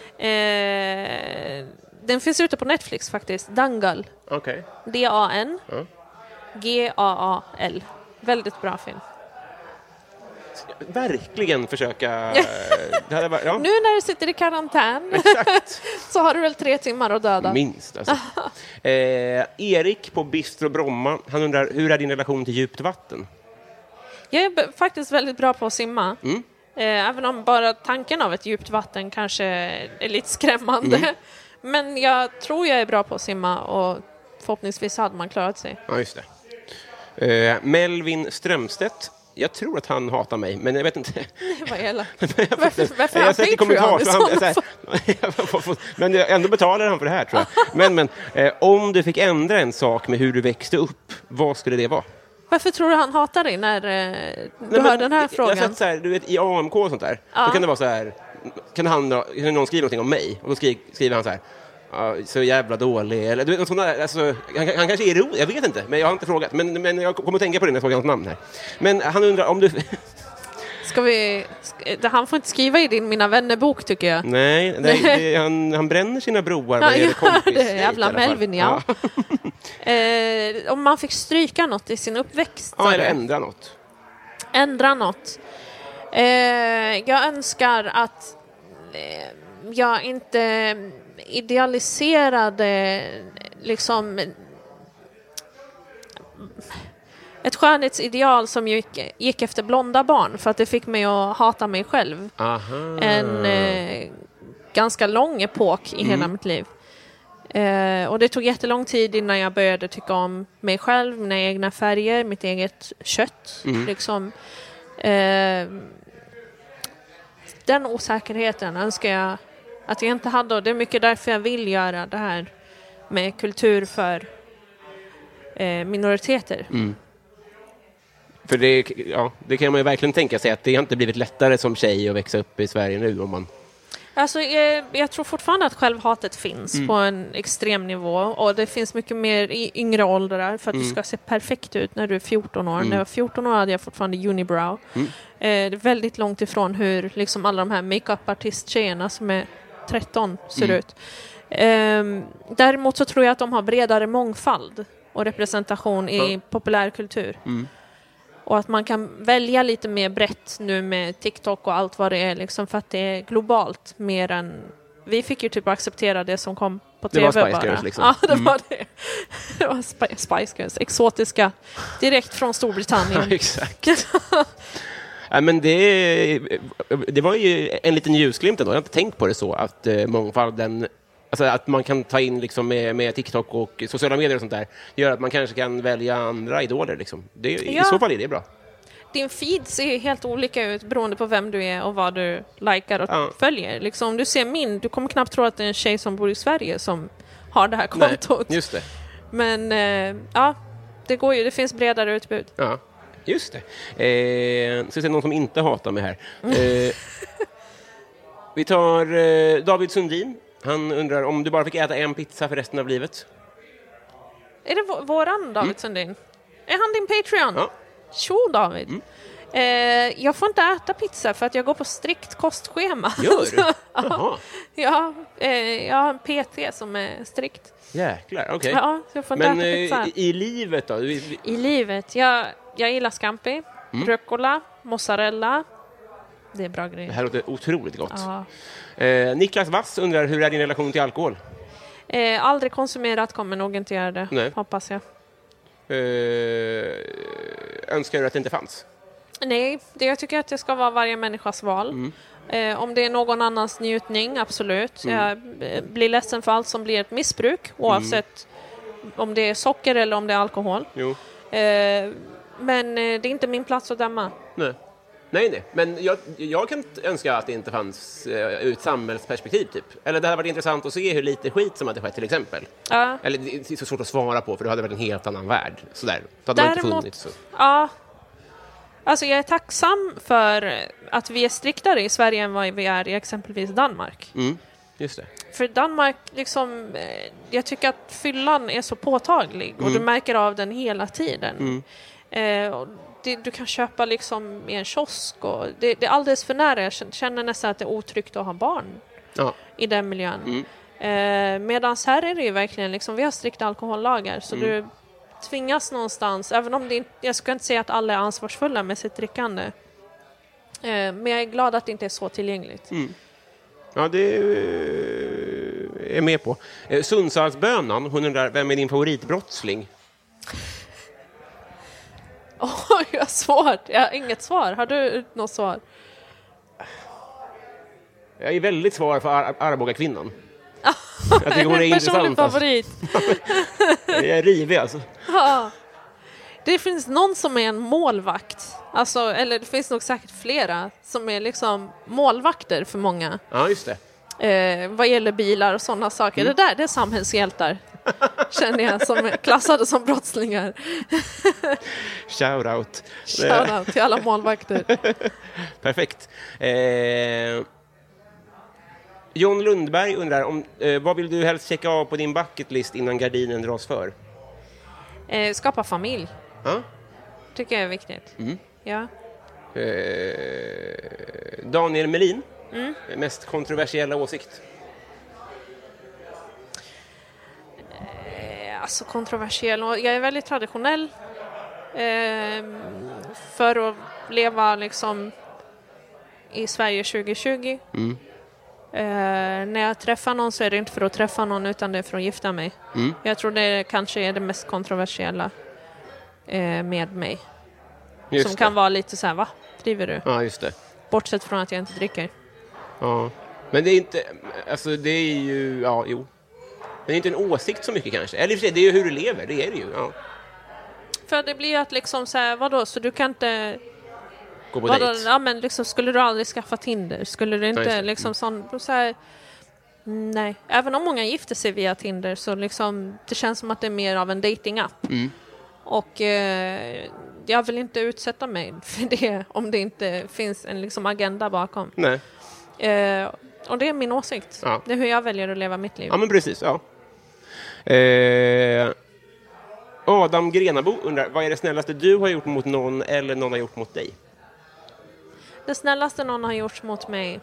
eh, den finns ute på Netflix faktiskt. Dangal. Okay. D A N ja. G A A L. Väldigt bra film. Verkligen försöka det hade varit, ja. Nu när du sitter i karantän så har du väl tre timmar att döda. Minst alltså. eh, Erik på Bistro Bromma, han undrar, hur är din relation till djupt vatten? Jag är b- faktiskt väldigt bra på att simma. Mm. eh, Även om bara tanken av ett djupt vatten kanske är lite skrämmande. Mm. Men jag tror jag är bra på att simma och förhoppningsvis hade man klarat sig. Ja, just det. eh, Melvin Strömstedt, jag tror att han hatar mig, men jag vet inte. Nej, vad elak. Varför, varför jag har sett i kommentar så han, så här, men ändå betalar han för det här, tror jag. Men, men eh, om du fick ändra en sak med hur du växte upp, vad skulle det vara? Varför tror du han hatar dig när eh, du Nej, hör den här frågan? Jag har sett så här, du vet, i A M K och sånt där, ja. Då kan det vara så här, kan, han, kan någon skriva någonting om mig, och då skriver, skriver han så här, Ja, så jävla dålig. Eller, du vet, sån där, alltså, han, han kanske är rolig, jag vet inte, men jag har inte frågat. Men, men jag kommer att tänka på det när jag såg hans namn här. Men han undrar om du... Ska vi... Ska, han får inte skriva i din Mina vänner-bok, tycker jag. Nej, nej det, han, han bränner sina broar. Ja, ja, kompis, det är jävla Melvin, ja. ja. eh, om man fick stryka något i sin uppväxt. Ja, eller ändra något. Ändra något. Eh, jag önskar att eh, jag inte idealiserade liksom ett skönhetsideal som gick, gick efter blonda barn, för att det fick mig att hata mig själv. Aha. En eh, ganska lång epok i mm. hela mitt liv. Eh, och det tog jättelång tid innan jag började tycka om mig själv, mina egna färger, mitt eget kött. Mm. Liksom. Eh, den osäkerheten önskar jag att jag inte hade, och det är mycket därför jag vill göra det här med kultur för eh, minoriteter. Mm. För det, ja, det kan man ju verkligen tänka sig, att det har inte blivit lättare som tjej att växa upp i Sverige nu. Om man... Alltså, jag, jag tror fortfarande att självhatet finns mm. på en extrem nivå, och det finns mycket mer i yngre åldrar för att mm. du ska se perfekt ut när du är fjorton år. Mm. När jag var fjorton år hade jag fortfarande unibrow. Mm. Eh, det är väldigt långt ifrån hur liksom alla de här makeup-artist-tjejerna som är tretton ser mm. ut. Eh, däremot så tror jag att de har bredare mångfald och representation i mm. populärkultur. Mm. Och att man kan välja lite mer brett nu med TikTok och allt vad det är, liksom, för att det är globalt mer än... Vi fick ju typ acceptera det som kom på T V. Det var Spice bara. Girls liksom. Ja, det mm. var det. Det var Sp- Spice Girls, exotiska, direkt från Storbritannien. Ja, exakt. Ja, men det, det var ju en liten ljusglimt ändå. Jag har inte tänkt på det så, att uh, mångfalden... Alltså att man kan ta in liksom med, med TikTok och sociala medier och sånt där, gör att man kanske kan välja andra idoler. Liksom. Det, ja. I så fall är det bra. Din feed ser helt olika ut beroende på vem du är och vad du likar och ja. följer. Liksom, om du ser min, du kommer knappt tro att det är en tjej som bor i Sverige som har det här kontot. Nej, just det. Men eh, ja, det går ju, det finns bredare utbud. Ja, just det. Eh, så är det någon som inte hatar mig här. Eh, vi tar eh, David Sundin. Han undrar om du bara fick äta en pizza för resten av livet. Är det v- våran David mm. Sundin? Är han din Patreon? Ja. Tjo David. Mm. Eh, jag får inte äta pizza för att jag går på strikt kostschema. Gör du? Jaha. Ja, eh, jag har en P T som är strikt. Jäklar, okej. Okay. Ja, så jag får inte Men äta pizza. I, i livet då? I, I livet? Jag, jag gillar scampi, mm. rucola, mozzarella. Det är bra grejer. Det här låter otroligt gott. Ja. Eh, Niklas Wass undrar, hur är din relation till alkohol? Eh, aldrig konsumerat, kommer nog inte göra det. Nej. Hoppas jag. Eh, önskar du att det inte fanns? Nej, det, jag tycker att det ska vara varje människas val. Mm. Eh, om det är någon annans njutning, absolut. Mm. Jag blir ledsen för allt som blir ett missbruk, oavsett mm. om det är socker eller om det är alkohol. Jo. Eh, men det är inte min plats att döma. Nej. Nej, nej. Men jag, jag kan önska att det inte fanns uh, ur ett samhällsperspektiv, typ. Eller det hade varit intressant att se hur lite skit som hade skett, till exempel. Ja. Eller det är så svårt att svara på, för det hade varit en helt annan värld. Sådär. Det hade Däremot, man inte funnits. Så. Ja. Alltså jag är tacksam för att vi är striktare i Sverige än vad vi är i exempelvis Danmark. Mm, just det. För Danmark, liksom, jag tycker att fyllan är så påtaglig. Mm. Och du märker av den hela tiden. Mm. Eh, och det, du kan köpa liksom i en kiosk. Och det, det är alldeles för nära. Jag känner nästan att det är otryggt att ha barn ja. i den miljön. Mm. Eh, Medan här är det ju verkligen, liksom, vi har strikta alkohollagar. Så mm. du tvingas någonstans, även om det inte, jag ska inte säga att alla är ansvarsfulla med sitt drickande. Eh, men jag är glad att det inte är så tillgängligt. Mm. Ja, det är med på. Eh, Sundsvallsbönan, hon undrar, vem är din favoritbrottsling? Oj, oh, jag har svårt. Jag har inget svar. Har du något svar? Jag är väldigt svar för Ar- Arboga-kvinnan. Jag tycker hon är intressant. Personlig favorit. Jag är rivig alltså. Ja. Det finns någon som är en målvakt. Alltså, eller det finns nog säkert flera som är liksom målvakter för många. Ja, just det. Eh, vad gäller bilar och sådana saker. Mm. Det där, det är samhällshjältar. Känner jag, som är klassade som brottslingar. Shout out. Shout out till alla målvakter. Perfekt. Eh... John Lundberg undrar om, eh, vad vill du helst checka av på din bucketlist innan gardinen dras för? Eh, skapa familj. Ja. Tycker jag är viktigt. Mm. Ja. Eh, Daniel Melin, Mm. mest kontroversiella åsikt? Eh, alltså kontroversiell. Och jag är väldigt traditionell. Eh, för att leva liksom i Sverige tjugo tjugo. Mm. Eh, när jag träffar någon så är det inte för att träffa någon utan det är för att gifta mig. Mm. Jag tror det kanske är det mest kontroversiella eh, med mig. Just som det. kan vara lite så här, va? Driver du? Ja, just det. Bortsett från att jag inte dricker. Ja. Men det är inte, alltså det är ju, ja, jo. Det är inte en åsikt så mycket kanske. Eller i och för sig, det är ju hur du lever, det är det ju. Ja. För det blir att liksom så här, vadå? Så du kan inte... Gå på Vadå, dejt. ja, men liksom, skulle du aldrig skaffa Tinder? Skulle du inte Ja, just det. liksom sån, så här, nej. Även om många gifter sig via Tinder så liksom, det känns som att det är mer av en dating-app. Mm. Och eh, jag vill inte utsätta mig för det om det inte finns en liksom, agenda bakom. Nej. Eh, och det är min åsikt. Ja. Det är hur jag väljer att leva mitt liv. Ja, men precis, ja. Eh, Adam Grenabo undrar, vad är det snällaste du har gjort mot någon eller någon har gjort mot dig? Det snällaste någon har gjort mot mig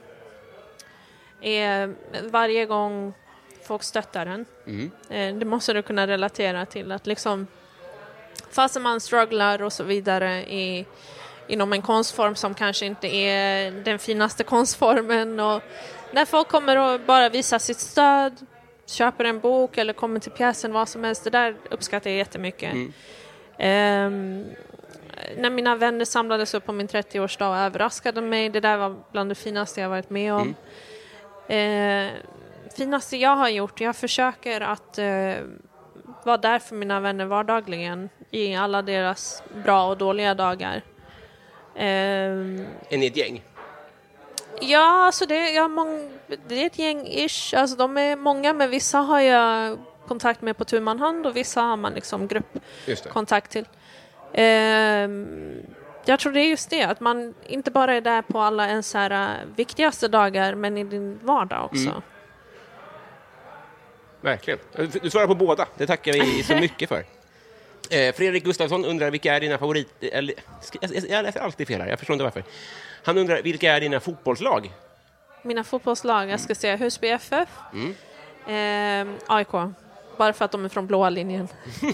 är varje gång folk stöttar en. Mm. Eh, det måste du kunna relatera till. Att liksom, fast man strugglar och så vidare i, inom en konstform som kanske inte är den finaste konstformen. Och när folk kommer och bara visar sitt stöd, köper en bok eller kommer till pjäsen, vad som helst, det där uppskattar jag jättemycket. Mm. Ehm, när mina vänner samlades upp på min trettioårsdag och överraskade mig, det där var bland det finaste jag varit med om. Mm. Eh, finaste jag har gjort, jag försöker att eh, vara där för mina vänner vardagligen i alla deras bra och dåliga dagar. Eh, Är ni ett gäng? ja, alltså det, jag mång, det är ett gäng-ish. Alltså de är många, men vissa har jag kontakt med på tu man hand och vissa har man liksom gruppkontakt till. Eh, jag tror det är just det, att man inte bara är där på alla ens så här viktigaste dagar, men i din vardag också. Mm. Verkligen. Du svarar på båda. Det tackar vi så mycket för. Eh, Fredrik Gustafsson undrar vilka är dina favorit... Eller, jag läser alltid fel här, jag förstår inte varför. Han undrar vilka är dina fotbollslag? Mina fotbollslag, jag ska säga Husby F F, mm. eh, A I K. Bara för att de är från blåa linjen.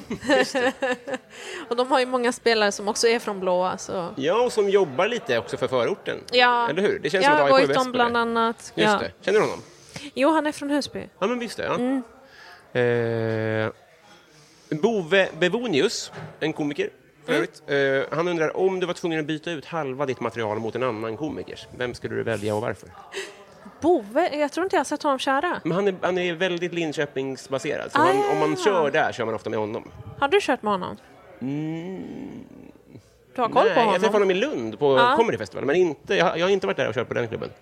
Och de har ju många spelare som också är från blåa. Så. Ja, och som jobbar lite också för förorten. Ja, eller hur? Det känns jag som att har A I K gått dem bland annat. Just ja. det. Känner du honom? Jo, han är från Husby. Ja, men visst det. Ja. Mm. Eh, Bove Bevonius, en komiker för övrigt. Mm. Eh, han undrar om du var tvungen att byta ut halva ditt material mot en annan komikers. Vem skulle du välja och varför? Bove? Jag tror inte jag har sett honom köra. Men han är, han är väldigt Linköpingsbaserad. Så han, om man kör där kör man ofta med honom. Har du kört med honom? Mm. Du har koll Nej, på honom? jag träffade honom i Lund på ja. Comedy Festival. Men inte, jag, jag har inte varit där och kört på den klubben.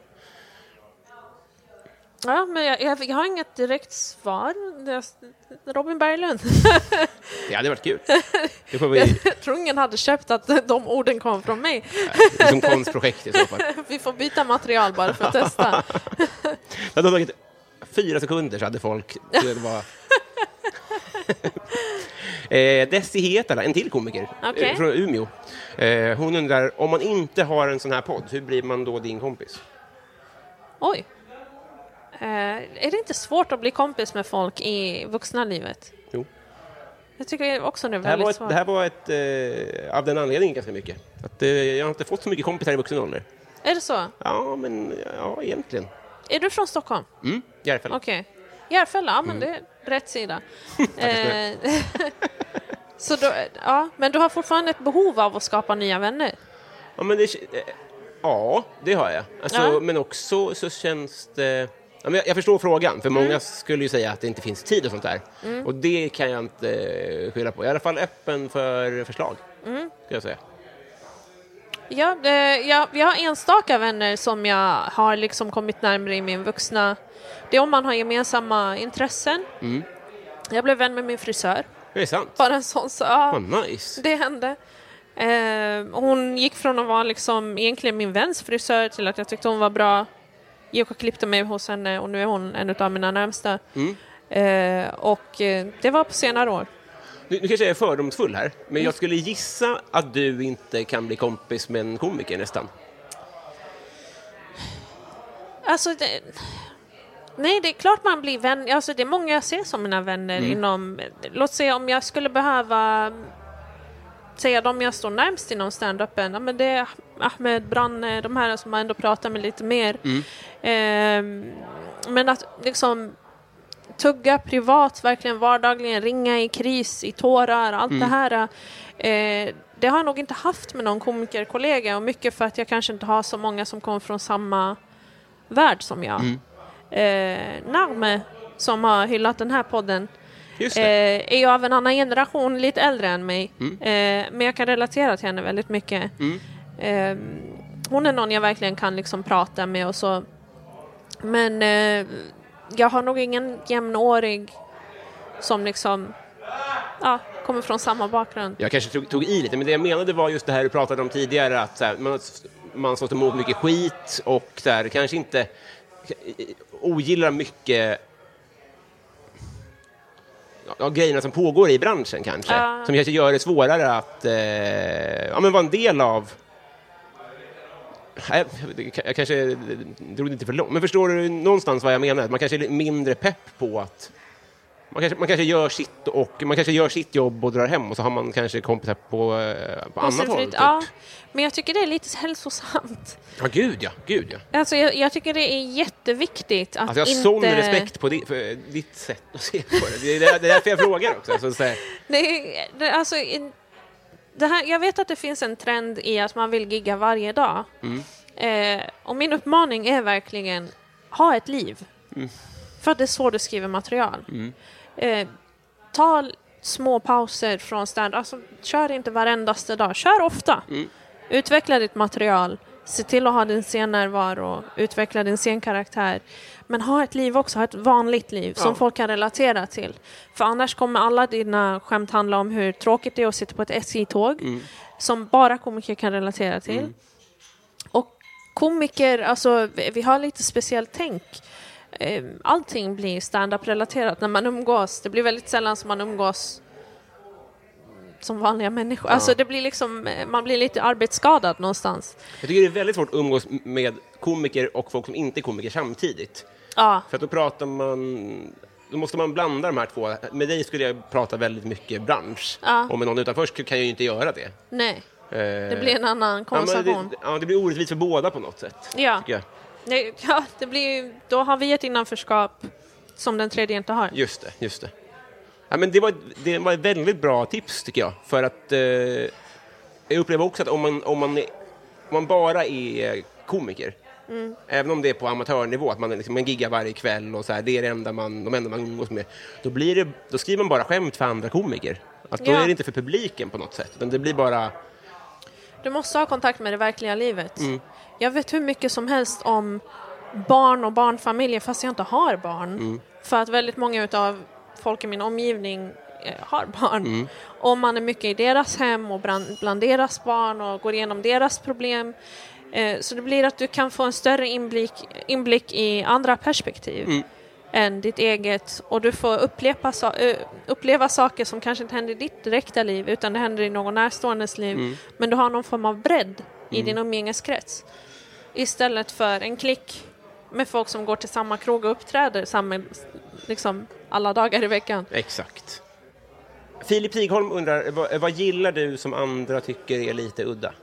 Ja, men jag, jag, jag har inget direkt svar. Robin Berglund. Det hade varit kul. Det får vi... Jag tror ingen hade köpt att de orden kom från mig. Det är som konstprojekt i så fall. Vi får byta material bara för att testa. Det hade tagit fyra sekunder så hade folk... Det var... eh, Desi Hetala, en till komiker okay. eh, från Umeå. Eh, hon undrar, om man inte har en sån här podd, hur blir man då din kompis? Oj. Uh, är det inte svårt att bli kompis med folk i vuxna livet? Jo. Jag tycker också det är det här väldigt var ett, svårt. Det här var ett, eh, av den anledningen ganska mycket. Att, eh, jag har inte fått så mycket kompisar i vuxen ålder. Är det så? Ja, men ja, egentligen. Är du från Stockholm? Mm, Järfälla. Okej. Okay. Järfälla, ja, men mm. det är rätt sida. eh, så då, ja, men du har fortfarande ett behov av att skapa nya vänner? Ja, men det, eh, ja, det har jag. Alltså, ja. Men också så känns det... Ja, men jag, jag förstår frågan, för många mm. skulle ju säga att det inte finns tid och sånt där. Mm. Och det kan jag inte eh, skylla på. Jag är i alla fall öppen för förslag, mm. ska jag säga. Ja, eh, jag, jag har enstaka vänner som jag har liksom kommit närmare i min vuxna. Det är om man har gemensamma intressen. Mm. Jag blev vän med min frisör. Det är sant. Bara en sån så, ja, oh, nice. Det hände. Eh, hon gick från att vara liksom egentligen min väns frisör till att jag tyckte hon var bra. gick och klippte mig hos henne och nu är hon en av mina närmsta. Mm. Eh, och eh, det var på senare år. Nu, nu kanske jag är fördomsfull här, men mm. jag skulle gissa att du inte kan bli kompis med en komiker nästan. Alltså, det, nej, det är klart man blir vän. Alltså, det är många jag ser som mina vänner mm. inom... Låt säga om jag skulle behöva säga de jag står närmst inom stand-upen. Ja, men det är Ahmed, Branne, de här som man ändå pratar med lite mer. Mm. Eh, men att liksom tugga privat, verkligen vardagligen, ringa i kris, i tårar, allt mm. det här. Eh, det har jag nog inte haft med någon komikerkollega. Och mycket för att jag kanske inte har så många som kommer från samma värld som jag. Mm. Eh, Narme, som har hyllat den här podden, Just det. Eh, är ju av en annan generation, lite äldre än mig. Mm. Eh, men jag kan relatera till henne väldigt mycket. Mm. Eh, hon är någon jag verkligen kan liksom prata med och så. Men eh, jag har nog ingen jämnårig som liksom ja, kommer från samma bakgrund. Jag kanske tog, tog i lite, men det jag menade var just det här du pratade om tidigare, att så här, man, man står emot mycket skit och så här, kanske inte ogillar mycket ja, grejerna som pågår i branschen kanske. Uh. Som kanske gör det svårare att eh, ja, men vara en del av. Jag, jag kanske drog det inte för långt. Men förstår du någonstans vad jag menar? Man kanske är mindre pepp på att man kanske, man kanske gör sitt och man kanske gör sitt jobb och drar hem och så har man kanske kompisar på, på annat håll. Typ. Ja, men jag tycker det är lite hälsosamt. Ja, gud ja. Gud, ja. Alltså, jag, jag tycker det är jätteviktigt att alltså, jag har inte... sån respekt på di, för ditt sätt att se på det. Det är, det är därför jag frågar också. Så att säga. Nej, det, alltså... In... Det här, jag vet att det finns en trend i att man vill gigga varje dag. Mm. Eh, och min uppmaning är verkligen ha ett liv. Mm. För att det är så du skriver material. Mm. Eh, ta små pauser från stand. Alltså, kör inte varendaste dag. Kör ofta. Mm. Utveckla ditt material. Se till att ha din scennärvaro. Utveckla din scenkaraktär. Men ha ett liv också. Ha ett vanligt liv ja. Som folk kan relatera till. För annars kommer alla dina skämt handla om hur tråkigt det är att sitta på ett S J-tåg. Mm. Som bara komiker kan relatera till. Mm. Och komiker, alltså vi har lite speciellt tänk. Allting blir stand-up-relaterat när man umgås. Det blir väldigt sällan som man umgås som vanliga människor. Ja. Alltså det blir liksom, man blir lite arbetsskadad någonstans. Jag tycker det är väldigt svårt att umgås med komiker och folk som inte är komiker samtidigt. Ja. För att då pratar man, då måste man blanda de här två. Med dig skulle jag prata väldigt mycket bransch. Ja. Och med någon utanför kan jag ju inte göra det. Nej, det blir en annan konversation. Ja, det, ja, det blir orättvist för båda på något sätt. Ja. Nej, ja, det blir, då har vi ett innanförskap som den tredje inte har. Just det, just det. Ja, men det var, det var ett väldigt bra tips tycker jag. För att eh, jag upplever också att om man, om man, är, om man bara är komiker, mm. även om det är på amatörnivå, att man, liksom, man giggar varje kväll och så här, det är det enda man, de enda man umgås med, då, blir det, då skriver man bara skämt för andra komiker. Att då ja. Är det inte för publiken på något sätt, utan det blir bara... Du måste ha kontakt med det verkliga livet. Mm. Jag vet hur mycket som helst om barn och barnfamiljer fast jag inte har barn. Mm. För att väldigt många av folk i min omgivning eh, har barn. Mm. Och man är mycket i deras hem och bland, bland deras barn och går igenom deras problem. Eh, så det blir att du kan få en större inblick, inblick i andra perspektiv mm. än ditt eget. Och du får uppleva, uppleva saker som kanske inte händer i ditt direkta liv utan det händer i någon närståendes liv. Mm. Men du har någon form av bredd i mm. din umgängeskrets. Istället för en klick med folk som går till samma krog och uppträder samma, liksom, alla dagar i veckan. Exakt. Filip Sigholm undrar, vad, vad gillar du som andra tycker är lite udda?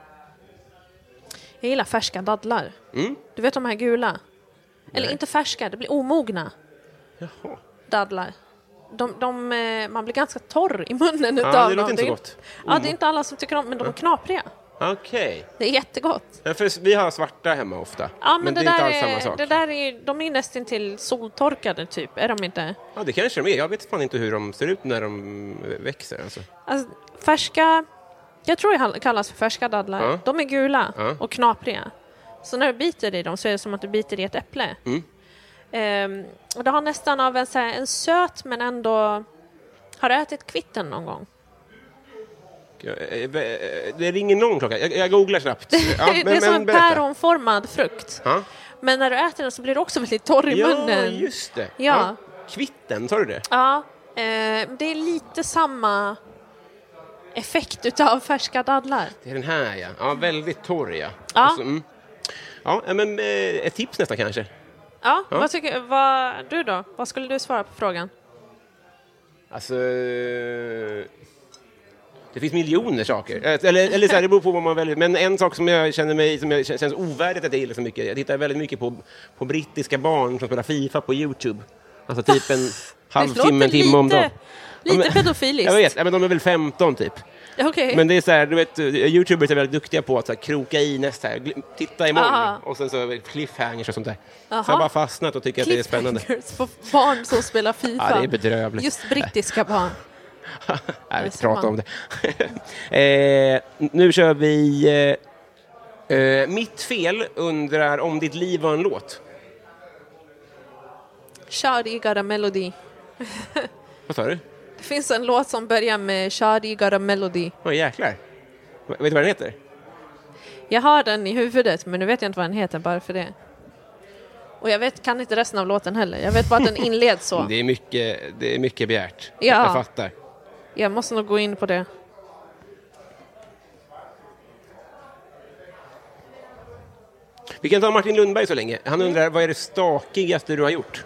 Jag gillar färska dadlar. Mm. Du vet de här gula? Nej. Eller inte färska, det blir omogna. Jaha. Dadlar. De, de, man blir ganska torr i munnen ja, utav det dem. Låter inte så gott. Ja, det är inte alla som tycker om, men de är knapriga. Okej. Okay. Det är jättegott. Ja, för vi har svarta hemma ofta. Ja, men, men det, det är inte alls är, samma sak. Det där är, de är nästan till soltorkade typ, är de inte? Ja, det kanske de är. Jag vet fan inte hur de ser ut när de växer. Alltså. Alltså, färska, jag tror det kallas för färska dadlar. Ja. De är gula ja. Och knapriga. Så när du biter i dem så är det som att du biter i ett äpple. Mm. Um, och det har nästan av en, så här, en söt men ändå... Har du ätit kvitten någon gång? Det ringer någon klocka. Jag, jag googlar snabbt. Ja, men, det är som en päronformad frukt. Ha? Men när du äter den så blir det också väldigt torr i ja, munnen. Ja, just det. Ja. Ja. Kvitten, tar du det? Ja, eh, det är lite samma effekt utav färska dadlar. Det är den här, ja. Ja, väldigt torr, ja. Ja. Och så, mm. Ja, men eh, ett tips nästan kanske. Ja, Ja. vad tycker vad, du då? Vad skulle du svara på frågan? Alltså... eh, Det finns miljoner saker. Eh, Eller, eller så här, det beror på vad man väljer. Men en sak som jag känner mig som jag, känns ovärdigt att jag gillar så mycket. Jag tittar väldigt mycket på, på brittiska barn som spelar FIFA på YouTube. Alltså typ en halvtimme, en timme om dagen. Lite Ja, pedofiliskt. Jag vet, ja, men de är väl femton typ. Okej. Men det är så här, du vet, YouTubers är väldigt duktiga på att så här, kroka i nästa här, gl- titta imorgon Aha. och sen så cliffhangers och sånt där. Aha. Så jag har bara fastnat och tycker att det är spännande. Cliffhangers på barn som spelar FIFA. Ja, det är bedrövligt. Just brittiska barn. Jag vill inte prata om det. eh, nu kör vi eh, eh, Mitt fel undrar om ditt liv var en låt. Shawty got a melody. Vad sa du? Det finns en låt som börjar med Shawty got a melody. Åh, jäklar. Vet du vad den heter? Jag har den i huvudet, men nu vet jag inte vad den heter bara för det. Och jag vet, kan inte resten av låten heller. Jag vet bara att den inleds så. Det är mycket, det är mycket begärt. Ja. Jag fattar. Jag måste nog gå in på det. Vi kan ta Martin Lundberg så länge. Han undrar, vad är det stakigaste du har gjort?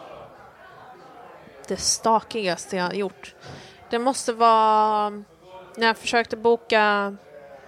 Det stakigaste jag har gjort. Det måste vara när jag försökte boka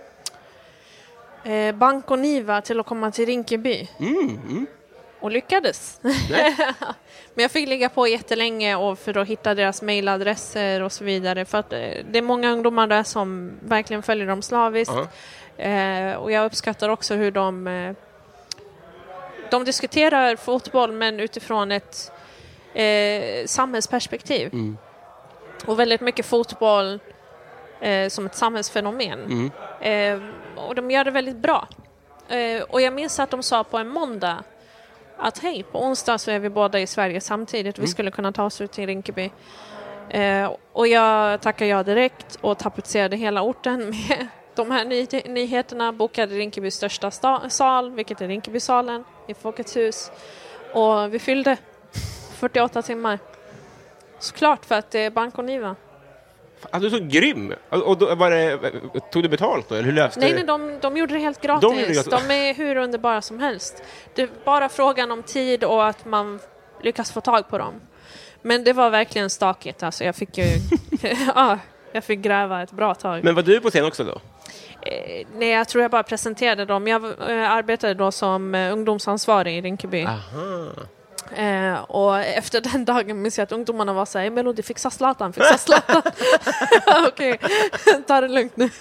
eh, Bank och Niva till att komma till Rinkeby. Mm, mm. Och lyckades. Men jag fick ligga på jättelänge och för att hitta deras mejladresser och så vidare. För att eh, det är många ungdomar där som verkligen följer dem slaviskt. Uh-huh. Eh, och jag uppskattar också hur de eh, de diskuterar fotboll men utifrån ett eh, samhällsperspektiv. Mm. Och väldigt mycket fotboll eh, som ett samhällsfenomen. Mm. Eh, och de gör det väldigt bra. Eh, och jag minns att de sa på en måndag att hej, på onsdag så är vi båda i Sverige samtidigt. Vi Mm. skulle kunna ta oss ut till Rinkeby. Eh, och jag tackar ja direkt och tapetserade hela orten med de här ny- nyheterna. Bokade Rinkebys största sta- sal, vilket är Rinkebysalen i Folkets hus. Och vi fyllde fyrtioåtta timmar. Såklart för att det är Bank och Niva. Alltså, du är så grym. Och då var det, tog du betalt då? Eller hur löste Nej, du? nej de, de gjorde det helt gratis. De De, gjorde det gratis. är hur underbara som helst. Det är bara frågan om tid och att man lyckas få tag på dem. Men det var verkligen stakigt. Alltså, jag fick ju ja, jag fick gräva ett bra tag. Men var du på scen också då? Eh, nej, jag tror jag bara presenterade dem. Jag eh, arbetade då som eh, ungdomsansvarig i Rinkeby. Aha. Eh, och efter den dagen minns jag att ungdomarna var så här, Melody, fixa Zlatan, fixa Zlatan. Okej, ta det lugnt nu.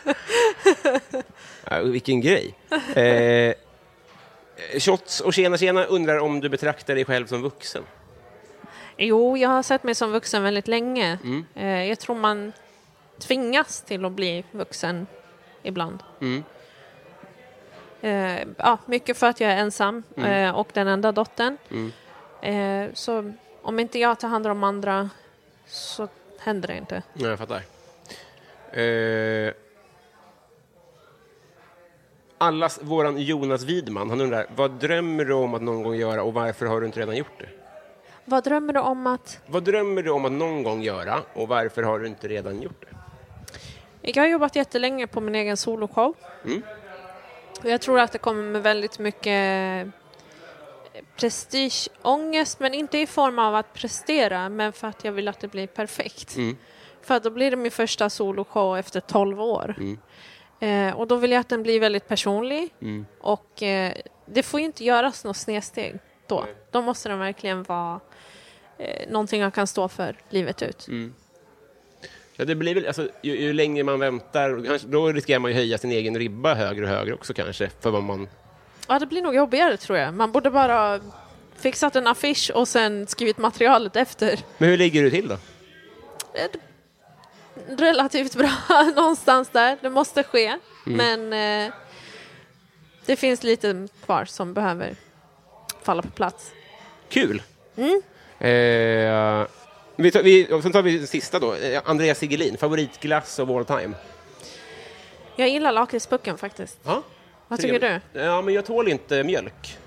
Ja, vilken grej. Eh, Shots och tjena tjena undrar om du betraktar dig själv som vuxen. Jo, jag har sett mig som vuxen väldigt länge. Mm. Eh, jag tror man tvingas till att bli vuxen ibland. Mm. Eh, ja, mycket för att jag är ensam Mm. eh, och den enda dottern. Mm. Eh, så om inte jag tar hand om andra så händer det inte. Ja, jag fattar. Eh, allas våran Jonas Widman, han undrar, vad drömmer du om att någon gång göra och varför har du inte redan gjort det? Vad drömmer du om att... Vad drömmer du om att någon gång göra och varför har du inte redan gjort det? Jag har jobbat jättelänge på min egen soloshow. Mm. Och jag tror att det kommer med väldigt mycket prestigeångest, men inte i form av att prestera, men för att jag vill att det blir perfekt. Mm. För att då blir det min första soloshow efter tolv år. Mm. Eh, och då vill jag att den blir väldigt personlig. Mm. Och eh, det får ju inte göras något snedsteg då. Nej. Då måste den verkligen vara eh, någonting jag kan stå för livet ut. Mm. Ja, det blir väl, alltså, ju, ju längre man väntar, kanske, då riskerar man ju höja sin egen ribba högre och högre också kanske. För vad man... Ja, det blir nog jobbigare tror jag. Man borde bara fixat en affisch och sen skrivit materialet efter. Men hur ligger du till då? Eh, Relativt bra någonstans där. Det måste ske. Mm. Men eh, det finns lite kvar som behöver falla på plats. Kul! Mm. Eh, vi tar, vi, och sen tar vi sista då. Eh, Andreas Sigelin, favoritglass of all time. Jag gillar lakritspucken faktiskt. Ja. Vad tycker du? Ja, men jag tål inte mjölk.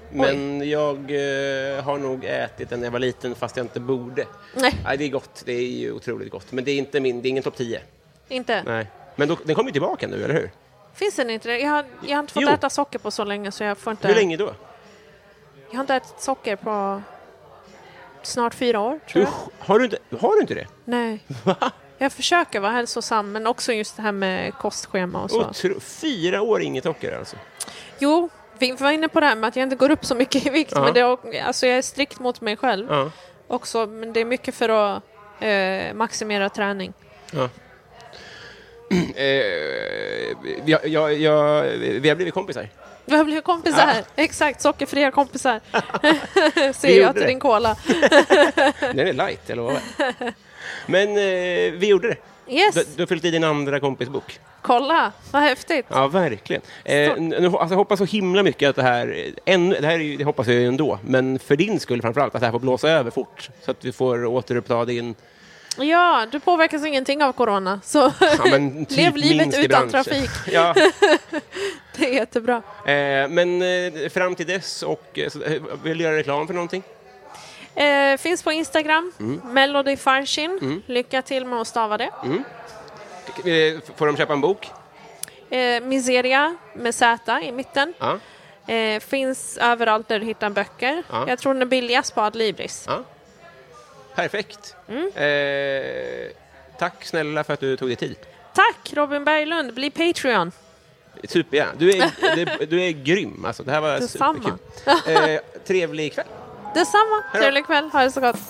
Men jag eh, har nog ätit den när jag var liten fast jag inte borde. Nej. Nej, det är gott. Det är ju otroligt gott. Men det är inte min, det är ingen topp tio. Inte? Nej. Men då, den kommer ju tillbaka nu, eller hur? Finns den inte det? Jag har, jag har inte fått Jo. äta socker på så länge så jag får inte... Hur länge då? Jag har inte ätit socker på snart fyra år, tror Du, jag. har, du inte, har du inte det? Nej. Va? Jag försöker vara hälsosam, men också just det här med kostschema och så. Otro, fyra år inget socker alltså? Jo, vi var inne på det här med att jag inte går upp så mycket i vikt. Ja. Men det är, alltså jag är strikt mot mig själv Ja. också. Men det är mycket för att eh, maximera träning. Ja. eh, jag, jag, jag, vi har blivit kompisar. Vi har blivit kompisar här. Ja. Exakt, sockerfria kompisar. Vi Ser jag gjorde till det. din cola. Den är light, eller vad? Men eh, vi gjorde det. Yes, Du, du har fyllt i din andra kompisbok. kolla. Vad häftigt. Ja, verkligen. Eh, nu, alltså, jag hoppas så himla mycket att det här, ännu, det här är ju, det hoppas jag ju ändå, men för din skull framförallt, att det här får blåsa över fort, så att vi får återuppta din... Ja, du påverkas ingenting av corona. Så Ja, men typ lev livet minst i utan branschen. trafik. Ja, Det är jättebra. eh, men eh, fram till dess, och eh, så, eh, vill du göra reklam för någonting? Eh, finns på Instagram, Mm. Melody Farshin. Lycka till med att stava det. Eh, får de köpa en bok? Eh, Miseria med Z i mitten. Ja. Eh, finns överallt där du hittar böcker. Ja. Jag tror den är billigast på Adlibris. Ja. Perfekt. Mm. Eh, tack snälla för att du tog dig tid. Tack Robin Berglund, bli Patreon. Supergärna. Du är, du, du är grym. Alltså, det här var Detsamma. superkul. Eh, trevlig kväll. Detsamma, Hej då. trevlig kväll, ha det så gott.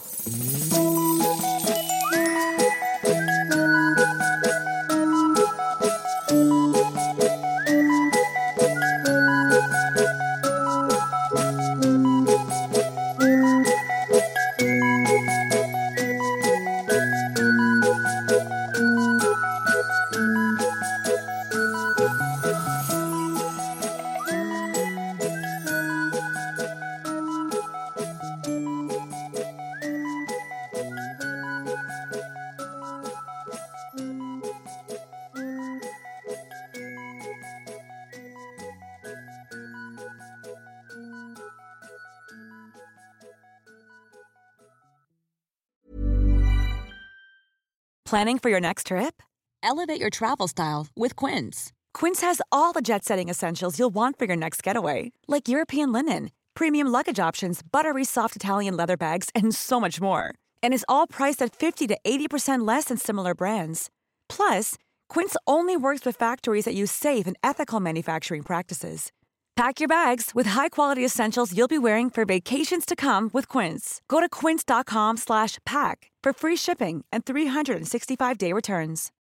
Planning for your next trip? Elevate your travel style with Quince. Quince has all the jet-setting essentials you'll want for your next getaway, like European linen, premium luggage options, buttery soft Italian leather bags, and so much more. And is all priced at fifty to eighty percent less than similar brands. Plus, Quince only works with factories that use safe and ethical manufacturing practices. Pack your bags with high-quality essentials you'll be wearing for vacations to come with Quince. Go to quince.com slash pack for free shipping and three sixty-five day returns.